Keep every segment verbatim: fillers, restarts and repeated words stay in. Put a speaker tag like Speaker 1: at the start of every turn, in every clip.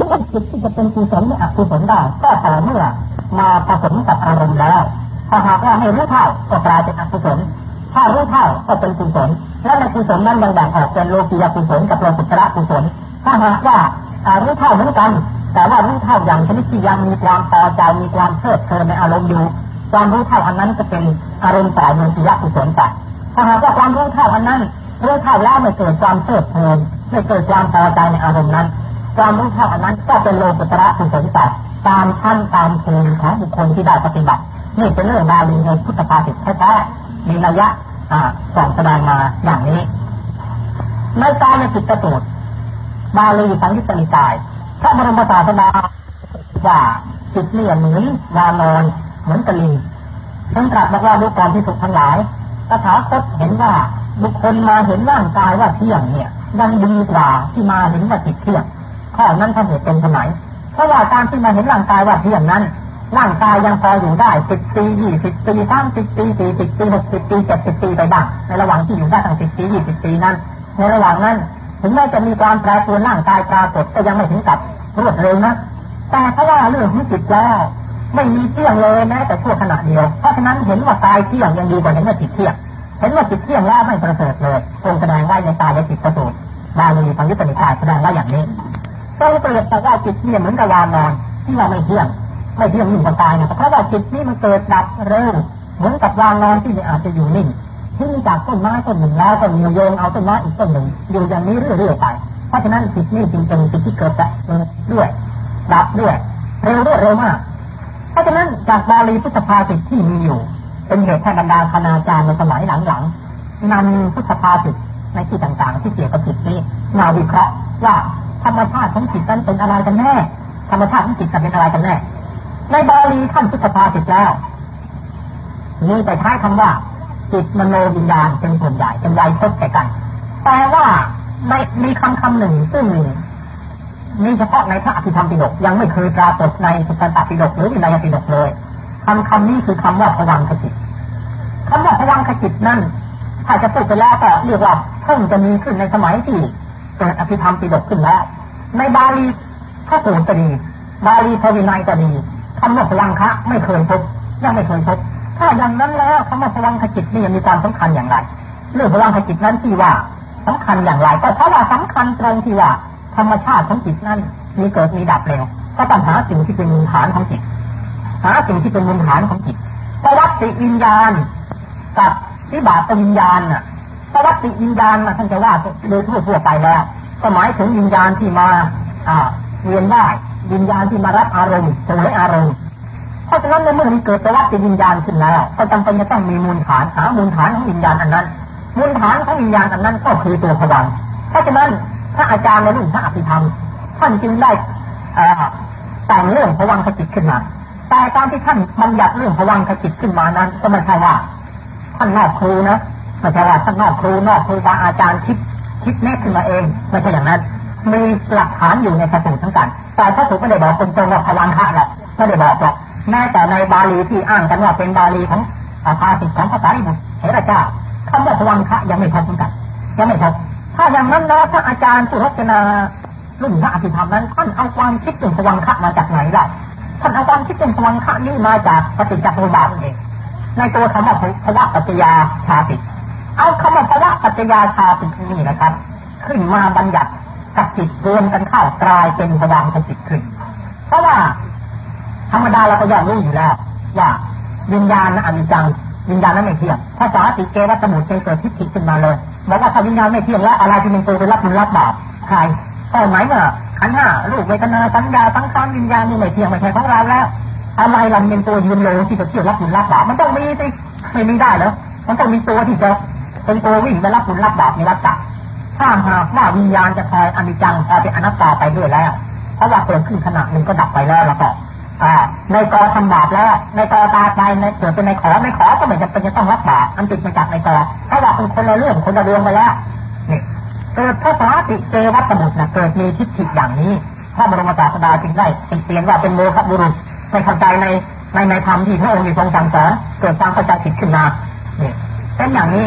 Speaker 1: ะนั้นจิตที่จะเป็นกุศลหรืออกุศลได้ก็ต่อเมื่อมาผสมกับอารมณ์แล้วถ้าหากว่าไม่รู้เท่าก็กลายเป็นอกุศลถ้ารู้เท่าก็เป็นกุศลและในกุศลนั้นยังแบ่งออกเป็นโลกียกุศลกับโลกุตระกุศลถ้าหากว่ารู้เท่าเหมือนกันแต่ว่ารู้เท่าอย่างชนิดที่ยังมีความพอใจมีความเพลิดเพลินในอารมณ์อยู่ความรู้เท่าอันนั้นจะเป็นอารมณ์ฝ่ายโลกียกุศลไปถ้าหากว่าความรู้เท่าอันนั้นรู้เท่าแล้วไม่เกิดความเพลิดเพลินไม่เกิดความพอใจในอารมณ์นั้นความรู้เท่าอันนั้นก็เป็นโลกุตระกุศลไปตามขั้นตามภูมิของบุคคลที่ได้ปฏิบัตินี่เป็นเรื่องบาลีในพุทธภาษิตแท้ๆมีนัยยะส่องแสดงมาอย่างนี้ในกายจิตสูตรบาลีสังยุตตนิกายพระบรมศาสดาว่าจิตเนี่ยเหมือนวานอนเหมือนกะลิงท่านตรัสบอกว่าดูก่อนที่สุขทั้งหลายตถาคตเห็นว่าบุคคลมาเห็นร่างกายว่าเที่ยงเนี่ยยังดีกว่าที่มาเห็นว่าจิตเที่ยงข้อนั้นท่านเหตุเป็นสมัยเพราะว่าการที่มาเห็นร่างกายว่าเที่ยงนั้นร่างกายยังพออยู่ได้สิบปียี่สิบปีสามสิบปีสี่สิบปีหกสิบปีเจ็ดสิบปีไปบ้างในระหว่างที่อยู่ได้ตั้งสิบปียี่สิบปีนั้นในระหว่างนั้นถึงแม้จะมีความแปรปรวนร่างกายปรากฏก็ยังไม่ถึงกับรวดเร็วนะแต่เพราะว่าเรื่องของจิตแล้วไม่มีเที่ยงเลยแม้แต่ชั่วขณะเดียวเพราะฉะนั้นเห็นว่ากายเที่ยงยังดีกว่าเห็นว่าจิตเที่ยงเห็นว่าจิตเที่ยงแล้วไม่ประเสริฐเลยทรงแสดงไว้ในกายและจิตสูตรบาลีสังยุตตนิกายแสดงไว้อย่างนี้ทรงเปรียบว่าจิตเนี่ยเหมือนกับวานอนที่เราไม่เที่ยงไม่เที่ยงยิ่งกว่าตายนะเพราะว่าจิตนี้มันเกิดดับเร็วเหมือนกับวานอนที่อาจจะอยู่นิ่งที่มีจากต้นไม้ต้นหนึ่งแล้วก็มีโยงเอาต้นไม้อีกต้นหนึ่งอยู่อย่างนี้เรื่อยๆไปเพราะฉะนั้นจิตนี้จึงเป็นจิตที่เกิดดับด้วยดับด้วยเร็วรวดเร็วมากเพราะฉะนั้นจากบาลีพุทธภาษิตที่มีอยู่เป็นเหตุให้บรรดาคณาจารย์ในสมัยหลังๆนำพุทธภาษิตในที่ต่างๆที่เกี่ยวกับจิตนี้มาวิเคราะห์ว่าธรรมชาติของจิตนั้นเป็นอะไรกันแน่ธรรมชาติของจิตเป็นอะไรกันแน่ในบาลีท่านพุทธภาษิตแล้วมีแต่ใช้คำว่าจิตมโนวิญญาณเป็นส่วนใหญ่เป็นไวยพจน์แต่กันแต่ว่าในมีคำคำหนึ่งซึ่งมีเฉพาะในพระอภิธรรมปิฎกยังไม่เคยปรากฏในสุตตันตปิฎกหรือวินัยปิฎกเลยคำคำนี้คือคำว่าภวังคจิตคำว่าภวังคจิตนั้นถ้าจะพูดไปแล้วก็เรียกว่าเพิ่งจะมีขึ้นในสมัยที่เกิดอภิธรรมปิฎกขึ้นแล้วในบาลีพระสูตรก็ดีบาลีพระวินัยก็ดีคำว่าภวังคะไม่เคยพบยังไม่เคยพบถ้าอย่างนั้นแล้วคำว่าภวังคจิตนี่มีความสำคัญอย่างไรเรื่องภวังคจิตนั้นที่ว่าสำคัญอย่างไรก็เพราะว่าสำคัญตรงที่ว่าธรรมชาติของจิตนั้นมีเกิดมีดับเร็วก็ต้องหาสิ่งที่เป็นมูลฐานของจิตหาสิ่งที่เป็นมูลฐานของจิตประวัติวิญญาณกับวิบากวิญญาณน่ะประวัติวิญญาณน่ะท่านจะว่าโดยทั่วๆไปแล้วก็หมายถึงวิญญาณที่มาอ่าเวียนว่ายวิญญาณที่มารับอารมณ์เสวยอารมณ์เพราะฉะนั้นในเมื่อมีเกิดประวัติวิญญาณขึ้นแล้วก็จำเป็นจะต้องมีมูลฐานหามูลฐานของวิญญาณอันนั้นมูลฐานของวิญญาณอันนั้นก็คือตัวภวังค์เพราะฉะนั้นถ้าอาจารย์ในรุ่นพระอภิธรรมท่านจึงได้แต่งเรื่องภวังคจิตขึ้นมาแต่การที่ท่านบัญญัติเรื่องภวังคจิตขึ้นมานั้นก็ไม่ใช่ว่าท่านนอกครูนะไม่ใช่ว่าท่านนอกครูนอกครูบาอาจารย์คิดคิดแน่ขึ้นมาเองไม่ใช่อย่างนั้นมีหลักฐานอยู่ในพระสูตรทั้งกันแต่พระสูตรไม่ได้บอกตรงๆว่าภวังคะหรอกไม่ได้บอกหรอกแม้แต่ในบาลีที่อ้างกันว่าเป็นบาลีของภาษิตของพระสารีบุตรเถระเจ้าคำว่าภวังคะยังไม่พบเหมือนกันยังไม่พบถ้าอย่างนั้นแล้วพระอาจารย์สุรจนารุ่นพระอภิธรรมนั้นท่านเอาความคิดเรื่องภวังคะมาจากไหนล่ะท่านเอาความคิดเรื่องภวังคะนี้มาจากปฏิจจสมุปบาทเองในตัวคำว่าภวะปัจจยาชาติเอาคำว่าภวะปัจจยาชาตินี่นะครับขึ้นมาบัญญัติกับจิตรวมกันเข้ากลายเป็นภวังคจิตขึ้นเพราะว่าธรรมดาเราก็ย่อมรู้อยู่แล้วว่าวิญญาณนั้นอนิจจังวิญญาณนั้นไม่เที่ยงภาษาติเกวัตสมุทรเกิดทิฏฐิขึ้นมาเลยบอกว่าถ้าวิญญาณไม่เที่ยงแล้วอะไรที่เป็นตัวไปรับบุญรับบาปใครก็หมายว่าขันธ์ห้ารูปเวทนาสัญญาสังขารวิญญาณนี่ไม่เที่ยงไม่ใช่ของเราแล้วอะไรเราเป็นตัวยืนโลที่จะเที่ยวรับบุญรับบาปมันต้องมีสิไม่มีได้เหรอมันต้องมีตัวที่จะเป็นตัววิ่งไปรับบุญรับบาปในวัฏฏะถ้าหากว่าวิญญาณจะคอยอนิจจังคอยเป็นอนัตตาไปด้วยแล้วเพราะว่าเกิดขึ้นขณะหนึ่งก็ดับไปแล้วแล้วก็ในกอทำบาปแล้วในกอตาไปในเกิดเป็นในขอในขอก็ไม่จำเป็นจะต้องรับบาปอันติดมาจากในกอเพราะว่าเป็นคนละเรื่องคนละเรื่องไปแล้วนี่เกิดภาษาติเกวัตสมุทรนะเกิดมีทิฏฐิอย่างนี้พระบรมศาสดาจึงได้ติเตียนว่าเป็นโมฆะบุรุษไม่เข้าใจในในในธรรมที่พระองค์มีทรงสั่งสอนเกิดความเข้าใจผิดขึ้นมานี่เป็นอย่างนี้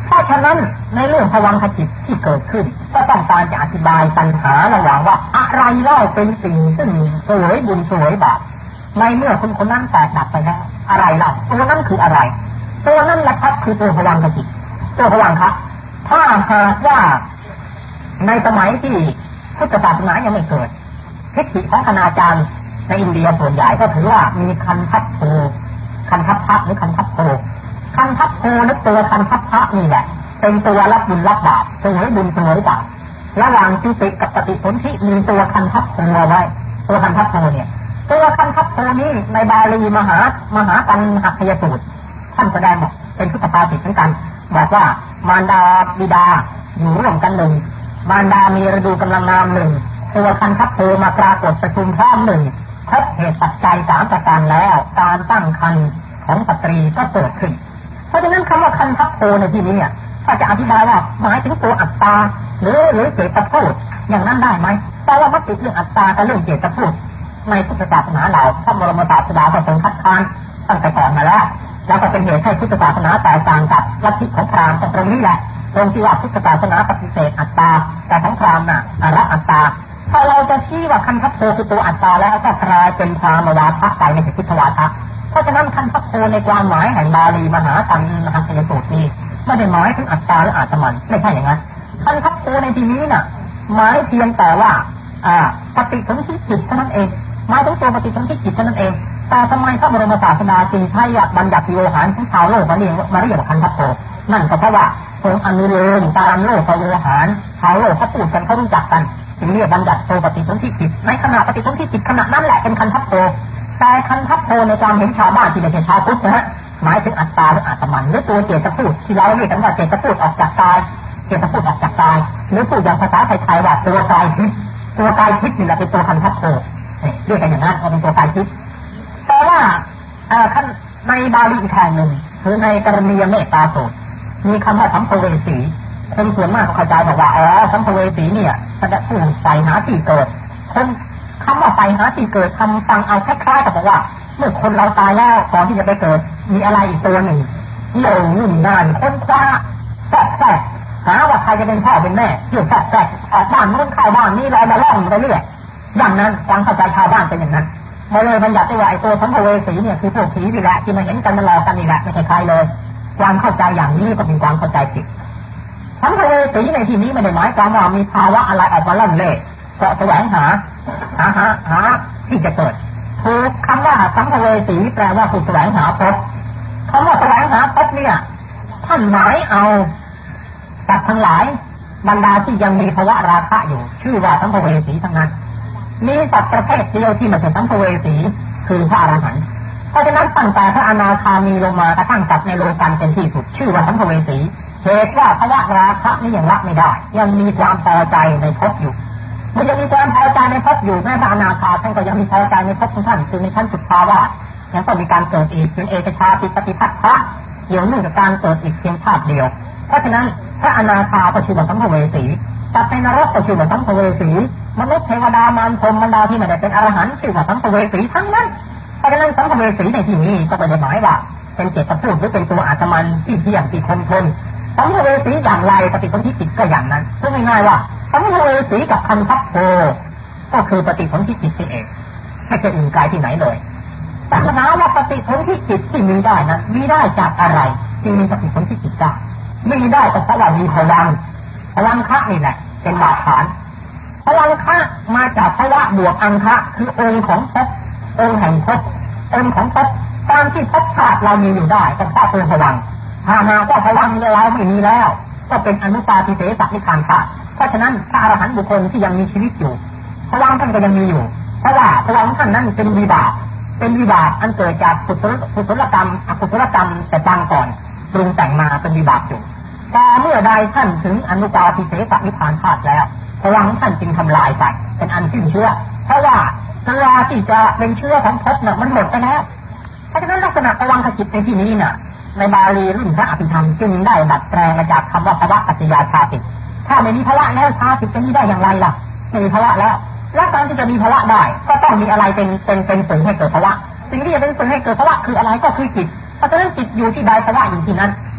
Speaker 1: เพราะฉะนั้นในเรื่องภวังคจิตที่เกิดขึ้นก็ต้องการจะอธิบายปัญหาระหว่างว่าอะไรเล่าเป็นสิ่งซึ่งสวยบุญสวยบาปในเมื่อคนคนนั้นแตกดับไปแล้วอะไรเล่าตัวนั้นคืออะไรตัวนั้นแหละครับคือตัวภวังคจิตตัวภวังคะถ้าหากว่าในสมัยที่พุทธศาสนายังไม่เกิดทิฏฐิของคณาจารย์ในอินเดียส่วนใหญ่ก็ถือว่ามีคันทัพโพคันทัพพระหรือคันทัพโพคันทัพโพหรือตัวคันทัพพระนี่แหละเป็นตัวรับบุญรับบาปเสวยบุญเสวยบาประหว่างจุติกับปฏิสนธิมีตัวคันทัพโพไว้ตัวคันทัพโพเนี่ยตัวคันทัพโพนี้ในบาลีมหามหาปัญหัคยสูตรท่านแสดงบอกเป็นพุทธภาษิตเหมือนกันบอกว่ามารดาบิดาอยู่ร่วมกันหนึ่งมารดามีฤดูกำลังงามหนึ่งตัวคันทัพโพมาปรากฏประชุมพร้อมหนึ่งพบเหตุปัจจัยสามประการแล้วการตั้งครรภ์ของสตรีก็เกิดขึ้นเพราะฉะนั้นคำว่าคันทัพโพในที่นี้ถ้าจะอธิบายว่าหมายถึงตัวอัตตาหรือหรือเจตพูดอย่างนั้นได้ไหมแต่ว่ามักติดเรื่องอัตตากับเรื่องเจตพูดในพุทธศาสนาเราพระบรมศาสดาก็ทรงคัดค้านตั้งแต่ก่อนมาแล้วแล้วก็เป็นเหตุให้พุทธศาสนาแตกต่างกับลัทธิของพราหมณ์ตรงนี้แหละตรงที่ว่าพุทธศาสนาปฏิเสธอัตตาแต่ของพราหมณ์น่ะละอัตตาถ้าเราจะชี้ว่าคันทัพโพคือตัวอัตตาแล้วก็กลายเป็นพราหมณ์วาทะไปในพุทธวาทะเพราะฉะนั้นคันทัพโพในความหมายแห่งบาลีมหาปัญหัคยสูตรนี้ไม่ได้หมายถึงอัตตาหรืออาตมันไม่ใช่อย่างนั้นคันทัพโพในที่นี้น่ะหมายเพียงแต่ว่าอ่าปฏิสนธิจิตเท่านั้นเองหมายถึงตัวปฏิสนธิจิตเท่านั้นเองแต่ทำไมพระบรมศาสดาจึงใช้บัญญัติโยหารของชาวโลกมาเรียกมาเรียกว่าคันทัพโพนั่นก็เพราะว่าทรงอนุโลมตามโลกโยหารชาวโลกเขาพูดกันเขารู้จักกันจึงเรียกบัญญัติตัวปฏิสนธิจิตในขณะปฏิสนธิจิตขณะนั้นแหละเป็นคันทัพโพแต่คันทัพโพในความเห็นชาวบ้านที่ไม่ใช่ชาวพุทธนะฮะหมายถึงอัตตาหรืออาตมันหรือตัวเจตพูดที่เราเรียกกันว่าเจตพูดออกจากกายเจตพูดออกจากกายหรือพูดอย่างภาษาไทยๆว่าตัวกายทิพย์ตัวกายทิพย์นี่แหละเป็นตัวคันทัพโพเรียกกันอย่างนั้นว่าเป็นตัวกายทิพย์แต่ว่าในบาลีอีกแห่งหนึ่งคือในกรณียเมตตาสูตรมีคำว่าสัมภเวสีคนส่วนมากเข้าใจบอกว่าอ๋อสัมภเวสีเนี่ยแสดงผู้ใส่หาที่เกิดคนคำว่าใส่หาที่เกิดคำฟังเอาคล้ายๆกับบอกว่าเมื่อคนเราตายแล้วก่อนที่จะไปเกิดมีอะไรอีกตัวหนึ่งที่เราหุ่นนานค้นคว้าแทรกหาว่าใครจะเป็นพ่อเป็นแม่เกี่ยวแทรกออกบ้านนู้นเข้าบ้านนี้เรามาล่องไปเรื่อยอย่างนั้นความเข้าใจชาวบ้านเป็นอย่างนั้นเลยบัญญัติว่าไอ้ตัวสัมภเวสีเนี่ยคือพวกผีนี่แหละที่มาเห็นกันมาหลอกกันนี่แหละไม่ใช่ใครเลยความเข้าใจอย่างนี้ก็เป็นความเข้าใจผิดสัมภเวสีในที่นี้ไม่ได้หมายความว่ามีภาวะอะไรออกมาล่อนเล่เสาะแสวงหาหาหาหาที่จะเกิดคือคำว่าสัมภเวสีแปลว่าผู้แสวงหาพบคำว่าแสวงหาพบเนี่ยท่านหมายเอาสัตว์ทั้งหลายบรรดาที่ยังมีภาวะราคะอยู่ชื่อว่าสัมภเวสีทั้งนั้นมีสัตว์ประเภทเดียวที่ไม่ใช่สัมภเวสีคือพระอรหันต์เพราะฉะนั้นตั้งแต่พระอนาคามีลงมากระทั่งสัตว์ในโลกันเป็นที่สุดชื่อว่าสัมภเวสีเหตุว่าภาวะราคะนี่ยังละไม่ได้ยังมีความพอใจในภพอยู่มันยังมีความพอใจในภพอยู่แม้พระอนาคาท่านก็ยังมีพอใจในภพของท่านคือในชั้นสุดภาวะยังต้องมีการเกิดอีกเป็นเอกชาติปฏิทัศน์เกี่ยวเนื่องกับการเกิดอีกเพียงชาติเดียวเพราะฉะนั้นพระอนาคาก็ชื่อว่าสัมภเวสีสัตว์ในนรกก็ชื่อว่าสัมภเวสีมนุษย์เทวดามารพรหมบรรดาที่ไม่ได้เป็นอรหันต์ชื่อว่าสัมภเวสีทั้งนั้นเพราะฉะนั้นสัมภเวสีในที่นี้ก็ไม่ได้หมายว่าเป็นเจตพูดหรือเป็นตัวอาตมันที่เที่ยงที่คงทนสัมภเวสีอย่างไรปฏิสนธิจิตก็อย่างนั้นพูดง่ายๆว่าสัมภเวสีกับคันทัพโพก็คือปฏิสนธิจิตนี่เองไม่ใช่อื่นไกลที่ไหนเลยศาสนาว่าปฏิสนธิจิตที่มีได้นั้นมีได้จากอะไรที่มีปฏิสนธิจิตได้มีได้ก็เพราะว่ามีพลังพลังคะนี่แหละเป็นบาดฐานพลังคะมาจากภาวะบวกอังคะคือองค์ของภพองค์แห่งภพองค์ของภพตามที่ภพชาติเรามีอยู่ได้ก็เพราะตัวพลังถ้าหากว่าพลังเราไม่มีแล้วก็เป็นอนุปาทิเสสนิพพานธาตุเพราะฉะนั้นพระอรหันต์บุคคลที่ยังมีชีวิตอยู่พลังท่านก็ยังมีอยู่เพราะว่าพลังท่านนั้นเป็นวิบากเป็นวิบากอันเกิดจากกุศลกุศลกรรมอกุศลกรรมแต่บางก่อนปรุงแต่งมาเป็นวิบากอยู่แต่เมื่อใดท่านถึงอนุปาทิเสสนิพพานธาตุแล้วพลังท่านจึงทำลายไปเป็นอันสิ้นเชื้อเพราะว่าเวลาที่จะเป็นเชื้อของภพน่ะมันหมดไปแล้วเพราะฉะนั้นลักษณะพลังขจิตในที่นี้น่ะในบาลีรุ่นพระอภิธรรมจึงได้ดัดแปลงมาจากคำว่าภวะปัจจยาชาติถ้าไม่มีภวะแล้วชาติจะมีได้อย่างไรล่ะไม่มีภวะแล้วแล้วการที่จะมีภวะได้ก็ต้องมีอะไรเป็นเป็นเป็นสื่อให้เกิดภวะสิ่งที่จะเป็นสื่อให้เกิดภวะคืออะไรก็คือจิตเพราะฉะนั้นจิตอยู่ที่ใดภวะอยู่ที่นั้น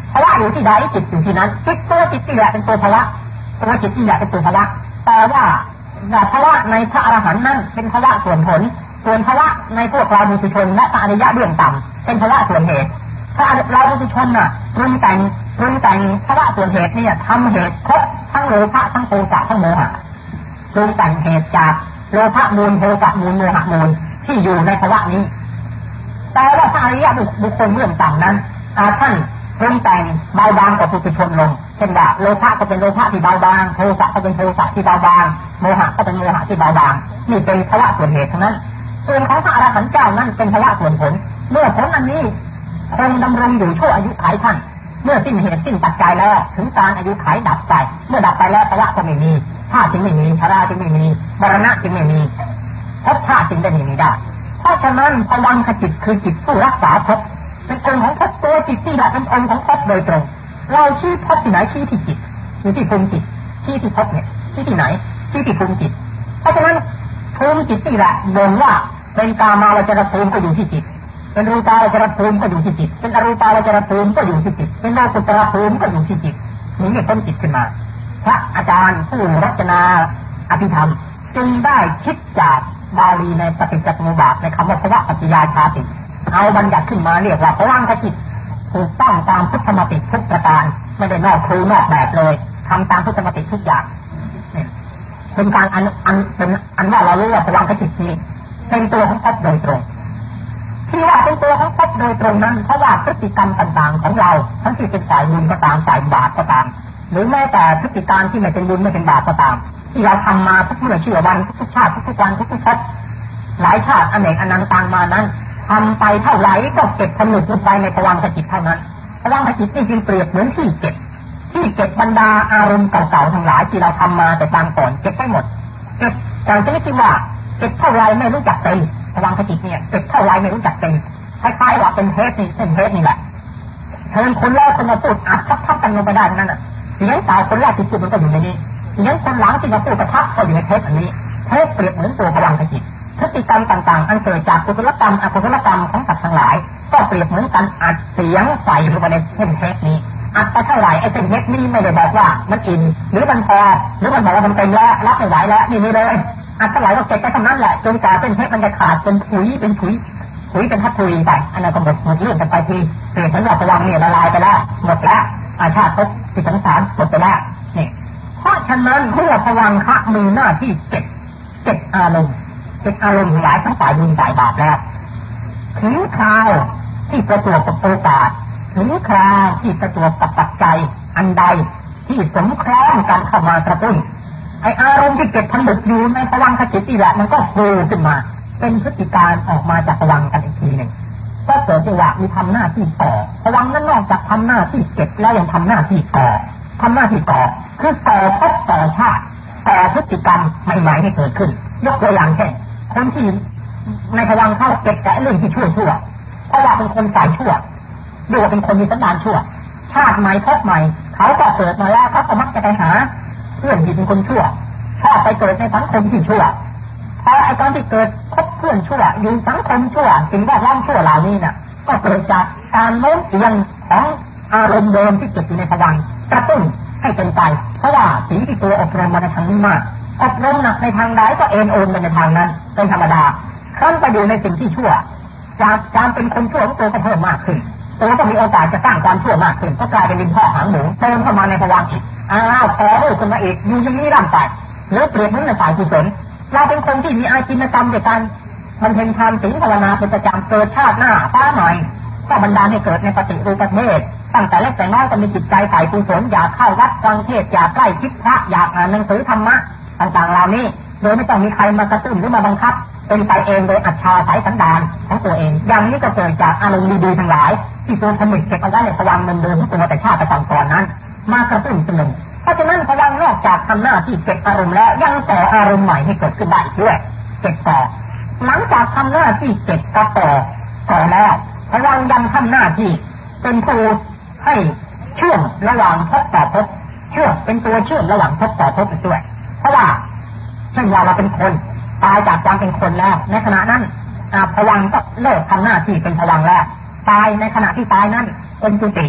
Speaker 1: ภาวะอยู่ที่ใดจิตอยู่ที่นั้นจิตตัวจิตนี่แหละเป็นตัวภาวะตัวจิตนี่แหละเป็นตัวภาวะแต่ว่าภาวะในพระอรหันต์นั้นเป็นภาวะส่วนผลส่วนภาวะในพวกเราบุตุชนและพระอริยะเบื้องต่ำเป็นภาวะส่วนเหตุถ้าเราบุตุชนน่ะปรุงแต่งปรุงแต่งภาวะส่วนเหตุเนี่ยทำเหตุครบทั้งโลภะทั้งโทสะทั้งโมหะปรุงแต่งเหตุจากโลภะมูลโทสะมูลโมหะมูลที่อยู่ในภาวะนี้แต่ว่าพระอริยะบุคคลเบื้องต่ำนั้นท่านปรุงแต่งเบาบางกว่าปุถุชนลงเช่นว่าโลภะก็เป็นโลภะที่เบาบางโทสะก็เป็นโทสะที่เบาบางโมหะก็เป็นโมหะที่เบาบางนี่เป็นภาวะส่วนเหตุทั้งนั้นส่วนของพระอรหันต์เจ้านั้นเป็นภาวะส่วนผลเมื่อผลอันนี้คงดำรงอยู่ชั่วอายุขัยท่านเมื่อสิ้นเหตุสิ้นปัจจัยแล้วถึงการอายุขัยดับไปเมื่อดับไปแล้วภาวะก็ไม่มีชาติจึงไม่มีชราจึงไม่มีมรณะจึงไม่มีภพชาติจึงได้ไม่มีได้เพราะฉะนั้นภวังคจิตคือจิตผู้รักษาภพเป็นองค์ของภพตัวจิตที่แหละเป็นองค์ของภพโดยตรงเราชี้ภพที่ไหนชี้ที่จิตอยู่ที่ภูมิจิตชี้ที่ภพเนี่ยชี้ที่ไหนชี้ที่ภูมิจิตเพราะฉะนั้นภูมิจิตนี่แหละโดนว่าเป็นกามาวจรภูมิก็อยู่ที่จิตเป็นรูปาวจรภูมิก็อยู่ที่จิตเป็นอรูปาวจรภูมิก็อยู่ที่จิตเป็นโลกุตระภูมิก็อยู่ที่จิตนี่เนี่ยต้นจิตขึ้นมาพระอาจารย์ผู้รจนาอภิธรรมจึงได้คิดจากบาลีในปฏิจจสมุปบาทในคำว่าภวะปัจจยาชาติเอาบัญญัติขึ้นมาเรียกว่าภวังคจิตถูกต้องตามพุทธมติทุกประการไม่ได้นอกครูนอกแบบเลยทำตามพุทธมติทุกอย่างเป็นการอันอันเป็นอันว่าเรารู้ว่าภวังคจิตนี้เป็นตัวของภพโดยตรงที่ว่าเป็นตัวของภพโดยตรงนั้นเพราะว่าพฤติกรรมต่างๆของเราทั้งที่เป็นฝ่ายบุญก็ตามฝ่ายบาปก็ตามหรือแม้แต่พฤติการที่ไม่เป็นบุญไม่เป็นบาปก็ตามที่เราทำมาทุกเมื่อเชื่อวันทุกชาติทุกวันทุกทุกชาติหลายชาติอเนกอนันต์ต่างมานั้นทำไปเท่าไหร่ก็เก็บผลึกลงไปในภวังคจิตเท่านั้นภวังคจิตนี่จึงเปรียบเหมือนที่เก็บที่เก็บบรรดาอารมณ์เก่าๆทั้งหลายที่เราทำมาแต่บางก่อนเก็บได้หมดเก็บแต่ชนิดที่ว่าเก็บเท่าไรไม่รู้จักเป็นภวังคจิตเนี่ยเก็บเท่าไรไม่รู้จักเป็นคล้ายๆว่าเป็นเทปนี่เป็นเทปนี่แหละเชิญคนแรกคนมาพูดอัดทับๆกันลงไปได้นั่นน่ะเสียงสาวคนแรกที่พูดมันก็อยู่ในนี้เสียงคนหลังที่มาพูดกระทับก็อยู่ในเทปอันนี้เทปเปรียบเหมือนตัวภวังคจิตพฤติกรรมต่างๆอันเกิดจากกุศลกรรมอกุศลกรรมของสัตว์ทั้งหลายก็เปรียบเหมือนกันอัดเสียงใส่ลงไปในเส้นเทปนี้อัดไปเท่าไหร่ไอ้เส้นเทปนี้ไม่ได้บอกว่ามันอิ่มหรือมันพอหรือมันบอกว่ามันเต็มแล้วรับไม่ไหวแล้วนี่ไม่เลยอัดเท่าไหร่ก็เก็บไปเท่านั้นแหละจนกว่าเส้นเทปมันจะขาดเป็นผุยเป็นผุยผุยเป็นทัพผุยไปอันนั้นก็หมดหมดเรื่องกันไปทีเปรียบเหมือนว่าภวังเนี่ยละลายไปแล้วหมดแล้วอาชาติภพที่สังสารหมดไปแล้วนี่เพราะฉะนั้นเมื่อภวังคะมีหน้าที่เก็บเก็บอารมณ์เก็บอารมณ์หลายทั้งฝ่ายบุญฝ่ายบาปแล้วถึงคราวที่ประจวบกับโอกาสถึงคราวที่ประจวบกับปัจจัยอันใดที่สมคล้องกันเข้ามากระตุ้นไออารมณ์ที่เก็บผลึกอยู่ในภวังคจิตนี่แหละมันก็โผล่ขึ้นมาเป็นพฤติการออกมาจากภวังกันอีกทีหนึ่งก็เกิดว่ามีทำหน้าที่ต่อภวังนั้นนอกจากทำหน้าที่เก็บแล้วยังทำหน้าที่ต่อทำหน้าที่ต่อคือต่อภพต่อชาติต่อพฤติกรรมใหม่ๆให้เกิดขึ้นยกตัวอย่างเช่นคนที่ในภวังเข้าเก็บแต่เรื่องที่ชั่วชั่วเพราะว่าเป็นคนฝ่ายชั่วดูว่าเป็นคนมีสันดานชั่วชาติใหม่ภพใหม่เขาก็เกิดมาแล้วเขาก็มักจะไปหาเพื่อนที่เป็นคนชั่วชอบไปเกิดในสังคมที่ชั่วพอไอ้ตอนที่เกิดคบเพื่อนชั่วอยู่สังคมชั่วสิ่งแวดล้อมชั่วเหล่านี้น่ะก็เกิดจากการโน้มเอียงของอารมณ์เดิมที่เกิดอยู่ในภวังค์กระตุ้นให้เป็นไปเพราะว่าสิ่งที่ตัวอบรมมาในทางนี้มากอบรมหนักในทางใดก็เอ็นโอนไปในทางนั้นเป็นธรรมดาครั้นไปอยู่ในสิ่งที่ชั่วจากการเป็นคนชั่วของตัวก็เพิ่มมากขึ้นตัวก็มีโอกาสจะสร้างความชั่วมากขึ้นก็กลายเป็นดินพ่อหางหมูเติมเข้ามาในภวังค์อีกอ้าวแพ้ด้วยคนมาอีกอยู่อย่างนี้ร่ำไปหรือเปรียบเหมือนในฝ่ายกุศลเราเป็นคนที่มีอาชีพกรรมในการบำเพ็ญทานศีลภาวนาเป็นประจำเกิดชาติหน้าฟ้าใหม่ก็บันดาลให้เกิดในปฏิรูปประเทศตั้งแต่เล็กแต่น้อยก็มีจิตใจฝ่ายกุศลอยากเข้าวัดฟังเทศน์อยากใกล้ชิดพระอยากอ่านหนังสือธรรมะต่างๆเหล่านี้โดยไม่ต้องมีใครมากระตุ้นหรือมาบังคับเป็นไปเองโดยอัจฉริยะสันดานของตัวเองอย่างนี้ก็เกิดจากอารมณ์ดีๆทั้งหลายที่ตัวผลิตเก็บเอาไว้ในภวังค์เดิมๆของตัวแต่ชาติแต่ก่อนนั้นมากระตุ้นเสมอเพราะฉะนั้นภวังค์นอกจากทำหน้าที่เก็บอารมณ์แล้วยังต่ออารมณ์ใหม่ให้เกิดขึ้นได้ด้วยเก็บต่อหลังจากทำหน้าที่เก็บต่อต่อแล้วภวังค์ยังทำหน้าที่เป็นผู้ให้เชื่อมระหว่างภพต่อภพเชื่อมเป็นตัวเชื่อมระหว่างภพต่อภพด้วยเพราะว่าเช่นว่าเราเป็นคนตายจากความเป็นคนแล้วในขณะนั้นภวังค์ก็เลิกทำหน้าที่เป็นภวังค์แล้วตายในขณะที่ตายนั้นเป็นจุติ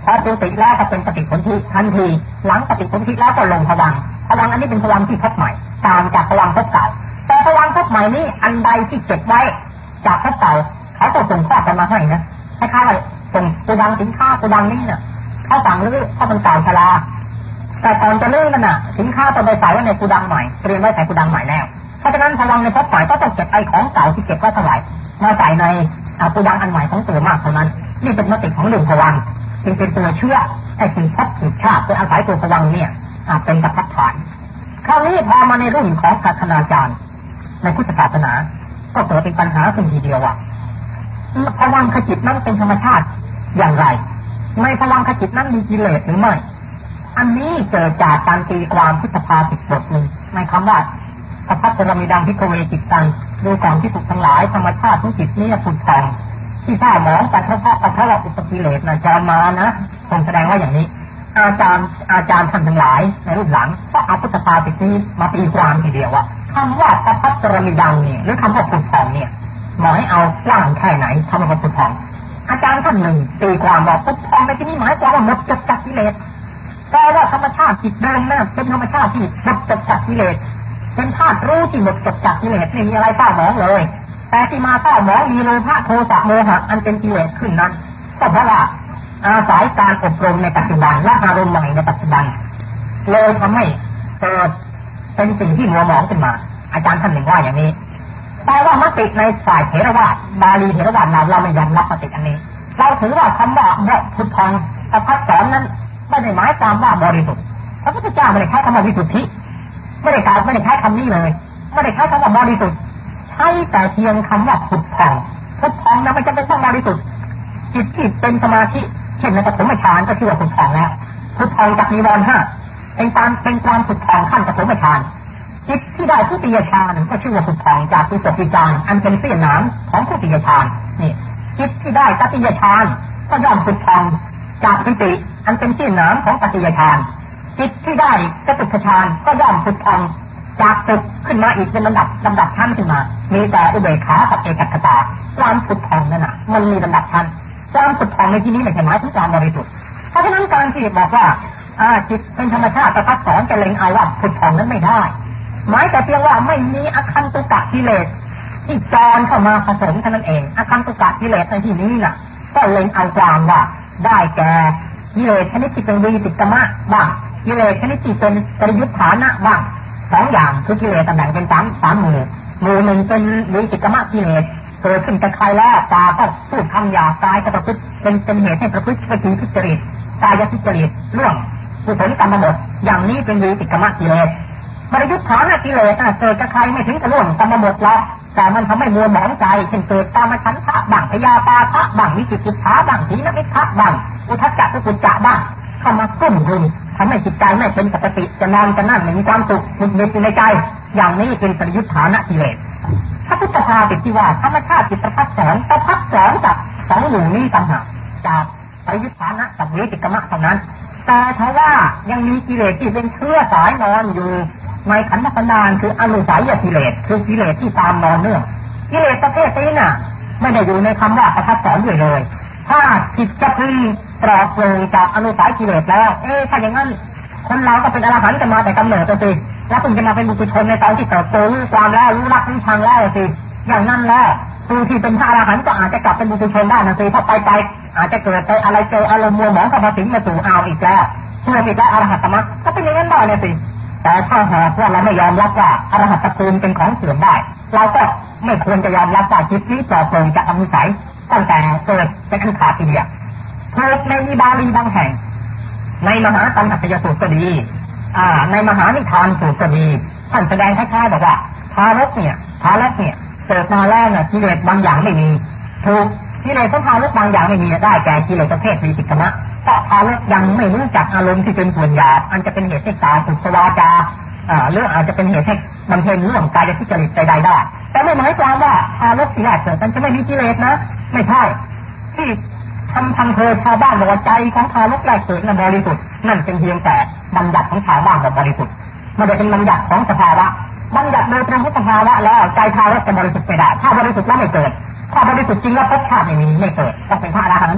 Speaker 1: พอจุติแล้วก็เป็นปฏิสนธิทันทีหลังปฏิสนธิแล้วก็ลงภวังค์ภวังค์อันนี้เป็นภวังค์ที่พบใหม่ต่างจากภวังค์พบเก่าแต่ภวังค์พบใหม่นี้อันใดที่เก็บไว้จากพบเก่าเขาก็ส่งข้อกันมาให้นะคล้ายๆส่งกูดังสินค้ากูดังนี้เนี่ยเขาสั่งลื้อเขาเป็นเก่าชราแต่ตอนจะลื้อนั่นน่ะสินค้าต้องไปใส่ไว้ในกูดังใหม่เตรียมไว้ใส่กูดังใหม่แล้วเพราะฉะนั้นภวังค์ในพบใหม่ก็ต้องเก็บไอ้ของเก่าที่เก็บไว้เท่าไหร่มาใส่ในกูดังอันใหม่ของตัวมากเท่านั้นนี่เป็นมติของหนึ่งภวังค์จึงเป็นตัวเชื่อไอ้สิ่งพบสิ่งชาติโดยอาศัยตัวภวังค์เนี่ยเป็นกับพัฒฐานคราวนี้พอมาในรุ่นของศาสนาจารย์ในพุทธศาสนาก็เกิดเป็นปัญหาขึ้นทีเดียวว่าภวังคจิตนั้นเป็นธรรมชาติอย่างไรในภวังคจิตนั้นมีกิเลสหรือไม่อันนี้เกิดจากการตีความพุทธภาษิตบทหนึ่งในคำว่าสัพพะจรมิดังพิกเวจิตตังโดยความที่ถูกทั้งหลายธรรมชาติของจิตนี้ผุดผ่องที่ถ้าหมองแต่เพราะเพราะเราอุปกิเลสนะจรมานะคงแสดงว่าอย่างนี้อาจารย์อาจารย์ท่านทั้งหลายในรุ่นหลังก็เอาพุทธภาษิตนี้มาตีความทีเดียวว่าคำว่าสัพพะจรมิดังเนี่ยหรือคำว่าผุดผ่องเนี่ยหมายเอากว้างแค่ไหนคำว่าผุดผ่องอาจารย์ท่านหนึ่งตีความบอกผุดผ่องในที่นี้หมายความว่าหมดจดจากกิเลสแปลว่าธรรมชาติจิตเดิมนะเป็นธรรมชาติที่หมดจดจากกิเลสเป็นธาตุรู้ที่หมดจดจากกิเลสไม่มีอะไรเศร้าหมองเลยแต่ที่มาเศร้าหมองมีโลภะโทสะโมหะอันเป็นกิเลสขึ้นนั้นก็เพราะว่าอาศัยการอบรมในปัจจุบันและอารมณ์ใหม่ในปัจจุบันเลยทำให้เกิดเป็นสิ่งที่มัวหมองขึ้นมาอาจารย์ท่านหนึ่งว่าอย่างนี้แต่ว่ามติในฝ่ายเถรวาทบาลีเถรวาทเราเราไม่ยอมรับมติอันนี้เราถือว่าคำว่าพุทธังประพัดสอนนั้นไม่ได้หมายความว่าบริสุทธิ์พระพุทธเจ้าไม่ได้ใช้คำว่าวิสุทธิไม่ได้กล่าวไม่ได้ใช้คำนี้เลยไม่ได้ใช้คำว่าบริสุทธิ์ใช้แต่เพียงคำว่าพุทธังพุทธังนั้นไม่จำเป็นต้องบริสุทธิ์จิตที่เป็นสมาธิเช่นในปฐมฌานก็ชื่อว่าพุทธังแล้วพุทธังจากนิวรณ์ห้าเป็นการเป็นความพุทธังขั้นปฐมฌานจิตที่ได้ทุติยฌานก็ชื่อว่าพุทธังจากวิสุทธิฌานอันเป็นเสี้ยนน้ำของทุติยฌานนี่จิตที่ได้ตติยฌานก็ย่อมพุทธังจากปิติอันเป็นเสี้ยนน้ำของตติยฌานจิตที่ได้จตุตถฌานก็ย่อมพุทธังจากตึกขึ้นมาอีกเป็นลำดับลำดับชั้นขึ้นมามีแต่อุเบกขากับเอกัคตาความพุทธังนั่นน่ะมันมีลำดับชั้นความพุทธังในที่นี้ไม่ใช่หมายถึงความบริสุทธิ์เพราะฉะนั้นการที่บอกว่าอ่าจิตเป็นธรรมชาติประพัดสอนจะเล็งเอาว่าพุทธังนั้นไม่ได้หมายแต่เพียงว่าไม่มีอคันตุกะกิเลสที่จรเข้ามาผสมเท่านั้นเองอคันตุกะกิเลสในที่นี้น่ะก็เล็งเอาความว่าได้แก่กิเลสชนิดที่เป็นวีติกมะบ้างกิเลสชนิดที่เป็นปริยุทธานะบ้างสองอย่างคือกิเลสแบ่งเป็นสามสามหมู่หมู่หนึ่งเป็นวีติกมะกิเลสเกิดขึ้นกับใครแล้วตาก็พูดคำหยาบกายก็ประพฤติเป็นเป็นเหตุให้ประพฤติวิธีทุจริตกายทุจริตเรื่องกุศลกรรมบดอย่างนี้เป็นวีติกมะกิเลสปริยุทธานะกิเลสเกิดกับใครไม่ถึงกับเรื่องกรรมบดแล้วแต่มันทำให้มัวหมองใจเช่นเกิดตามฉันทะบ้างพยาปาทะบ้างวิจิกิจฉาบ้างถีนมิทะบ้างอุทธัจจะกุจจะบ้างเข้ามากุ้มรุมทำให้จิตใจไม่เป็นปกติจะนอนจะนั่งไม่มีความสุขมุดมิดอยู่ในใจอย่างนี้เป็นปริยุทธานะกิเลสพระพุทธภาษิตที่ว่าธรรมชาติจิตประพัดสอนประพัดสอนกับสองหมู่นี้ต่างหากจากปริยุทธานะกับวิติกมะเท่านั้นแต่ถ้าว่ายังมีกิเลสที่เป็นเชื้อสายนอนอยู่ในขันธสันดานคืออนุสัยกิเลสคือกิเลสที่ตามนอนเนื่องกิเลสประเภทนี้น่ะไม่ได้อยู่ในคำว่าประพัดสอนด้วยเลยถ้าจิตจะพึงปลอดโปร่งจากอนุสัยกิเลสแล้วเอ๊ะถ้าอย่างนั้นคนเราก็เป็นอรหันต์กันมาแต่กำเนิดสิแล้วเพิ่งจะมาเป็นบุคคลในตอนที่เติบโตรู้ความแล้วรู้รักรู้ชังแล้วสิอย่างนั้นแล้วผู้ที่เป็นพระอรหันต์ก็อาจจะกลับเป็นบุคคลได้นะสิถ้าไปไปอาจจะเกิดไปอะไรเจออารมณ์มัวหมองเข้ามาสิงมาสู่เอาอีกแล้วเชื่ออีกแล้วอรหัตตมรรคก็เป็นอย่างนั้นได้เลยสิแต่ถ้าหากว่าเราไม่ยอมรับว่าอรหัตภูมิเป็นของเสื่อมได้เราก็ไม่ควรจะยอมรับว่าจิตนี้ปลอดโปร่งจากอนุสัยตั้งแต่เกิดเป็นอันขาดทีเดียวเกิดในนิบาลีบางแห่งในมหาตัณหยสูตรก็ดีอ่าในมหานิทานสูตรก็ดีท่านแสดงคล้ายๆบอกว่าทารกเนี่ยทารกเนี่ยเกิดมาแล้วเนี่ยกิเลสบางอย่างไม่มีถูกกิเลสของทารกบางอย่างไม่มีได้แก่กิเลสประเภทวิจิกิจนะเพราะทารกยังไม่รู้จักอารมณ์ที่เป็นส่วนหยาบอันจะเป็นเหตุให้ตาสุขวาจาอ่าหรืออาจจะเป็นเหตุให้บำเพ็ญเรื่องกายทุจริตใดๆได้แต่ไม่หมายความว่าทารกที่แรกเกิดมันจะไม่มีกิเลสนะไม่ใช่ที่ทำทำเธอชาวบ้านบอกว่าใจของทารกแรกเกิดนั้นบริสุทธิ์นั่นเป็นเพียงแต่บัญญัติของชาวบ้านแบบบริสุทธิ์ไม่ได้เป็นบัญญัติของสภาวะบัญญัติโดยตรงของสภาวะแล้วใจทารกจะบริสุทธิ์ไม่ได้ถ้าบริสุทธิ์แล้วไม่เกิดถ้าบริสุทธิ์จริงแล้วภพชาติไม่มีไม่เกิดต้องเป็นพระอรหันต์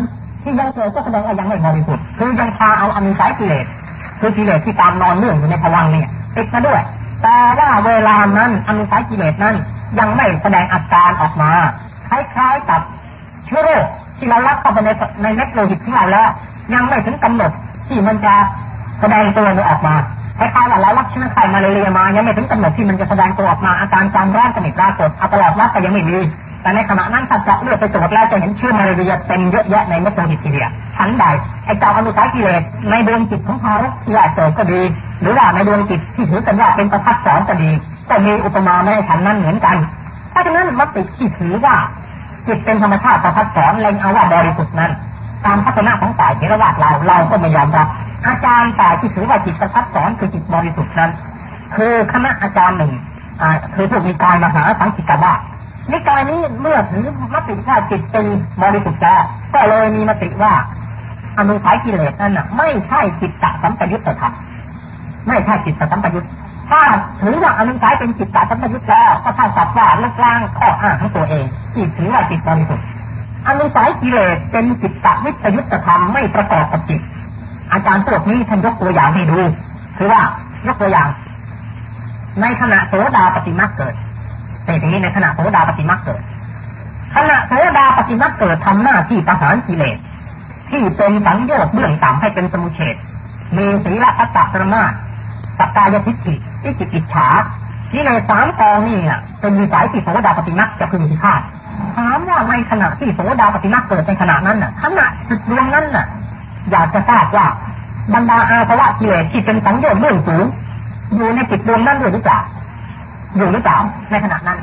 Speaker 1: ที่ยังเกิดก็แสดงว่ายังไม่บริสุทธิ์คือยังพาเอาอนุสัยกิเลสคือกิเลสที่ตามนอนเนื่องอยู่ในภวังค์เนี่ยติดมาด้วยแต่ว่าเวลานั้นอนุสัยกิเลสนั้นยังไม่แสดงอาการออกมาคล้ายๆกับเชื้อโรคที่เรารับเข้าไปในในเม็ดโลหิตของเราแล้วยังไม่ถึงกำหนดที่มันจะแสดงตัวออกมาคล้ายๆว่าเรารับเชื้อไข้มาเรียมายังไม่ถึงกำหนดที่มันจะแสดงตัวออกมาอาการจามร้อนสนิทราสดเอาตลอดรับแต่ยังไม่มีแต่ในขณะนั้นถ้าเจาะเลือดไปตรวจแล้วจะเห็นเชื้อมาเรียเต็มเยอะแยะในเม็ดโลหิตทีเดียวชั้นใดไอ้เจ้าอนุสัยกิเลสในดวงจิตของเขาที่อาจเกิดก็ดีหรือว่าในดวงจิตที่ถือกันว่าเป็นประทัดสอนก็ดีก็มีอุปมาในชั้นนั้นเหมือนกันเพราะฉะนั้นมติที่ถือว่าจิตเป็นธรรมชาติประทัดสอนเล็งเอาว่าบริสุทธิ์นั้นตามทัศนะของฝ่ายเถรวาทเราเราก็ไม่ยอมรับอาจารย์ฝ่ายที่ถือว่าจิตประทัดสอนคือจิตบริสุทธิ์นั้นคือคณะอาจารย์หนึ่งคือพวกนิกายมหาสังคิกวาทนิกายนี้เมื่อถือมติว่าจิตเป็นบริสุทธิ์แล้วก็เลยมีมติว่าอนุสัยกิเลสนั้นน่ะไม่ใช่จิตตสัมปยุตธรรมไม่ใช่จิตตสัมปยุตถ้าถือว่าอนุสัยเป็นจิตตสัมปยุตแล้วก็เท่ากับว่าลบล้างข้ออ้างของตัวเองที่ถือว่าจิตบริสุทธิ์อนุสัยกิเลสเป็นจิตตวิปยุตธรรมไม่ประกอบกับจิตอาจารย์พวกนี้ท่านยกตัวอย่างให้ดูคือว่ายกตัวอย่างในขณะโสดาปัตติมรรคเกิดในที่นี้ในขณะโสดาปัตติมรรคเกิดขณะโสดาปัตติมรรคเกิดทำหน้าที่ประหารกิเลสที่เป็นสังโยชน์เบื้องต่ำให้เป็นสมุเฉทมีศีลพัตตปรมาสสักกายทิฏฐิวิจิกิจฉาที่ในสามกองนี่อ่ะเป็นวิสัยที่โสดาปัตติมรรคจะพึงพิฆาตถามว่าในขณะที่โสดาปัตติมรรคเกิดในขณะนั้นน่ะขณะจุดดวงนั้นน่ะอยากจะทราบว่าบรรดาอาสวะกิเลสที่เป็นสังโยชน์เบื้องสูงอยู่ในจิตดวงนั้นด้วยหรือเปล่าอยู่หรือเปล่าในขณะนั้น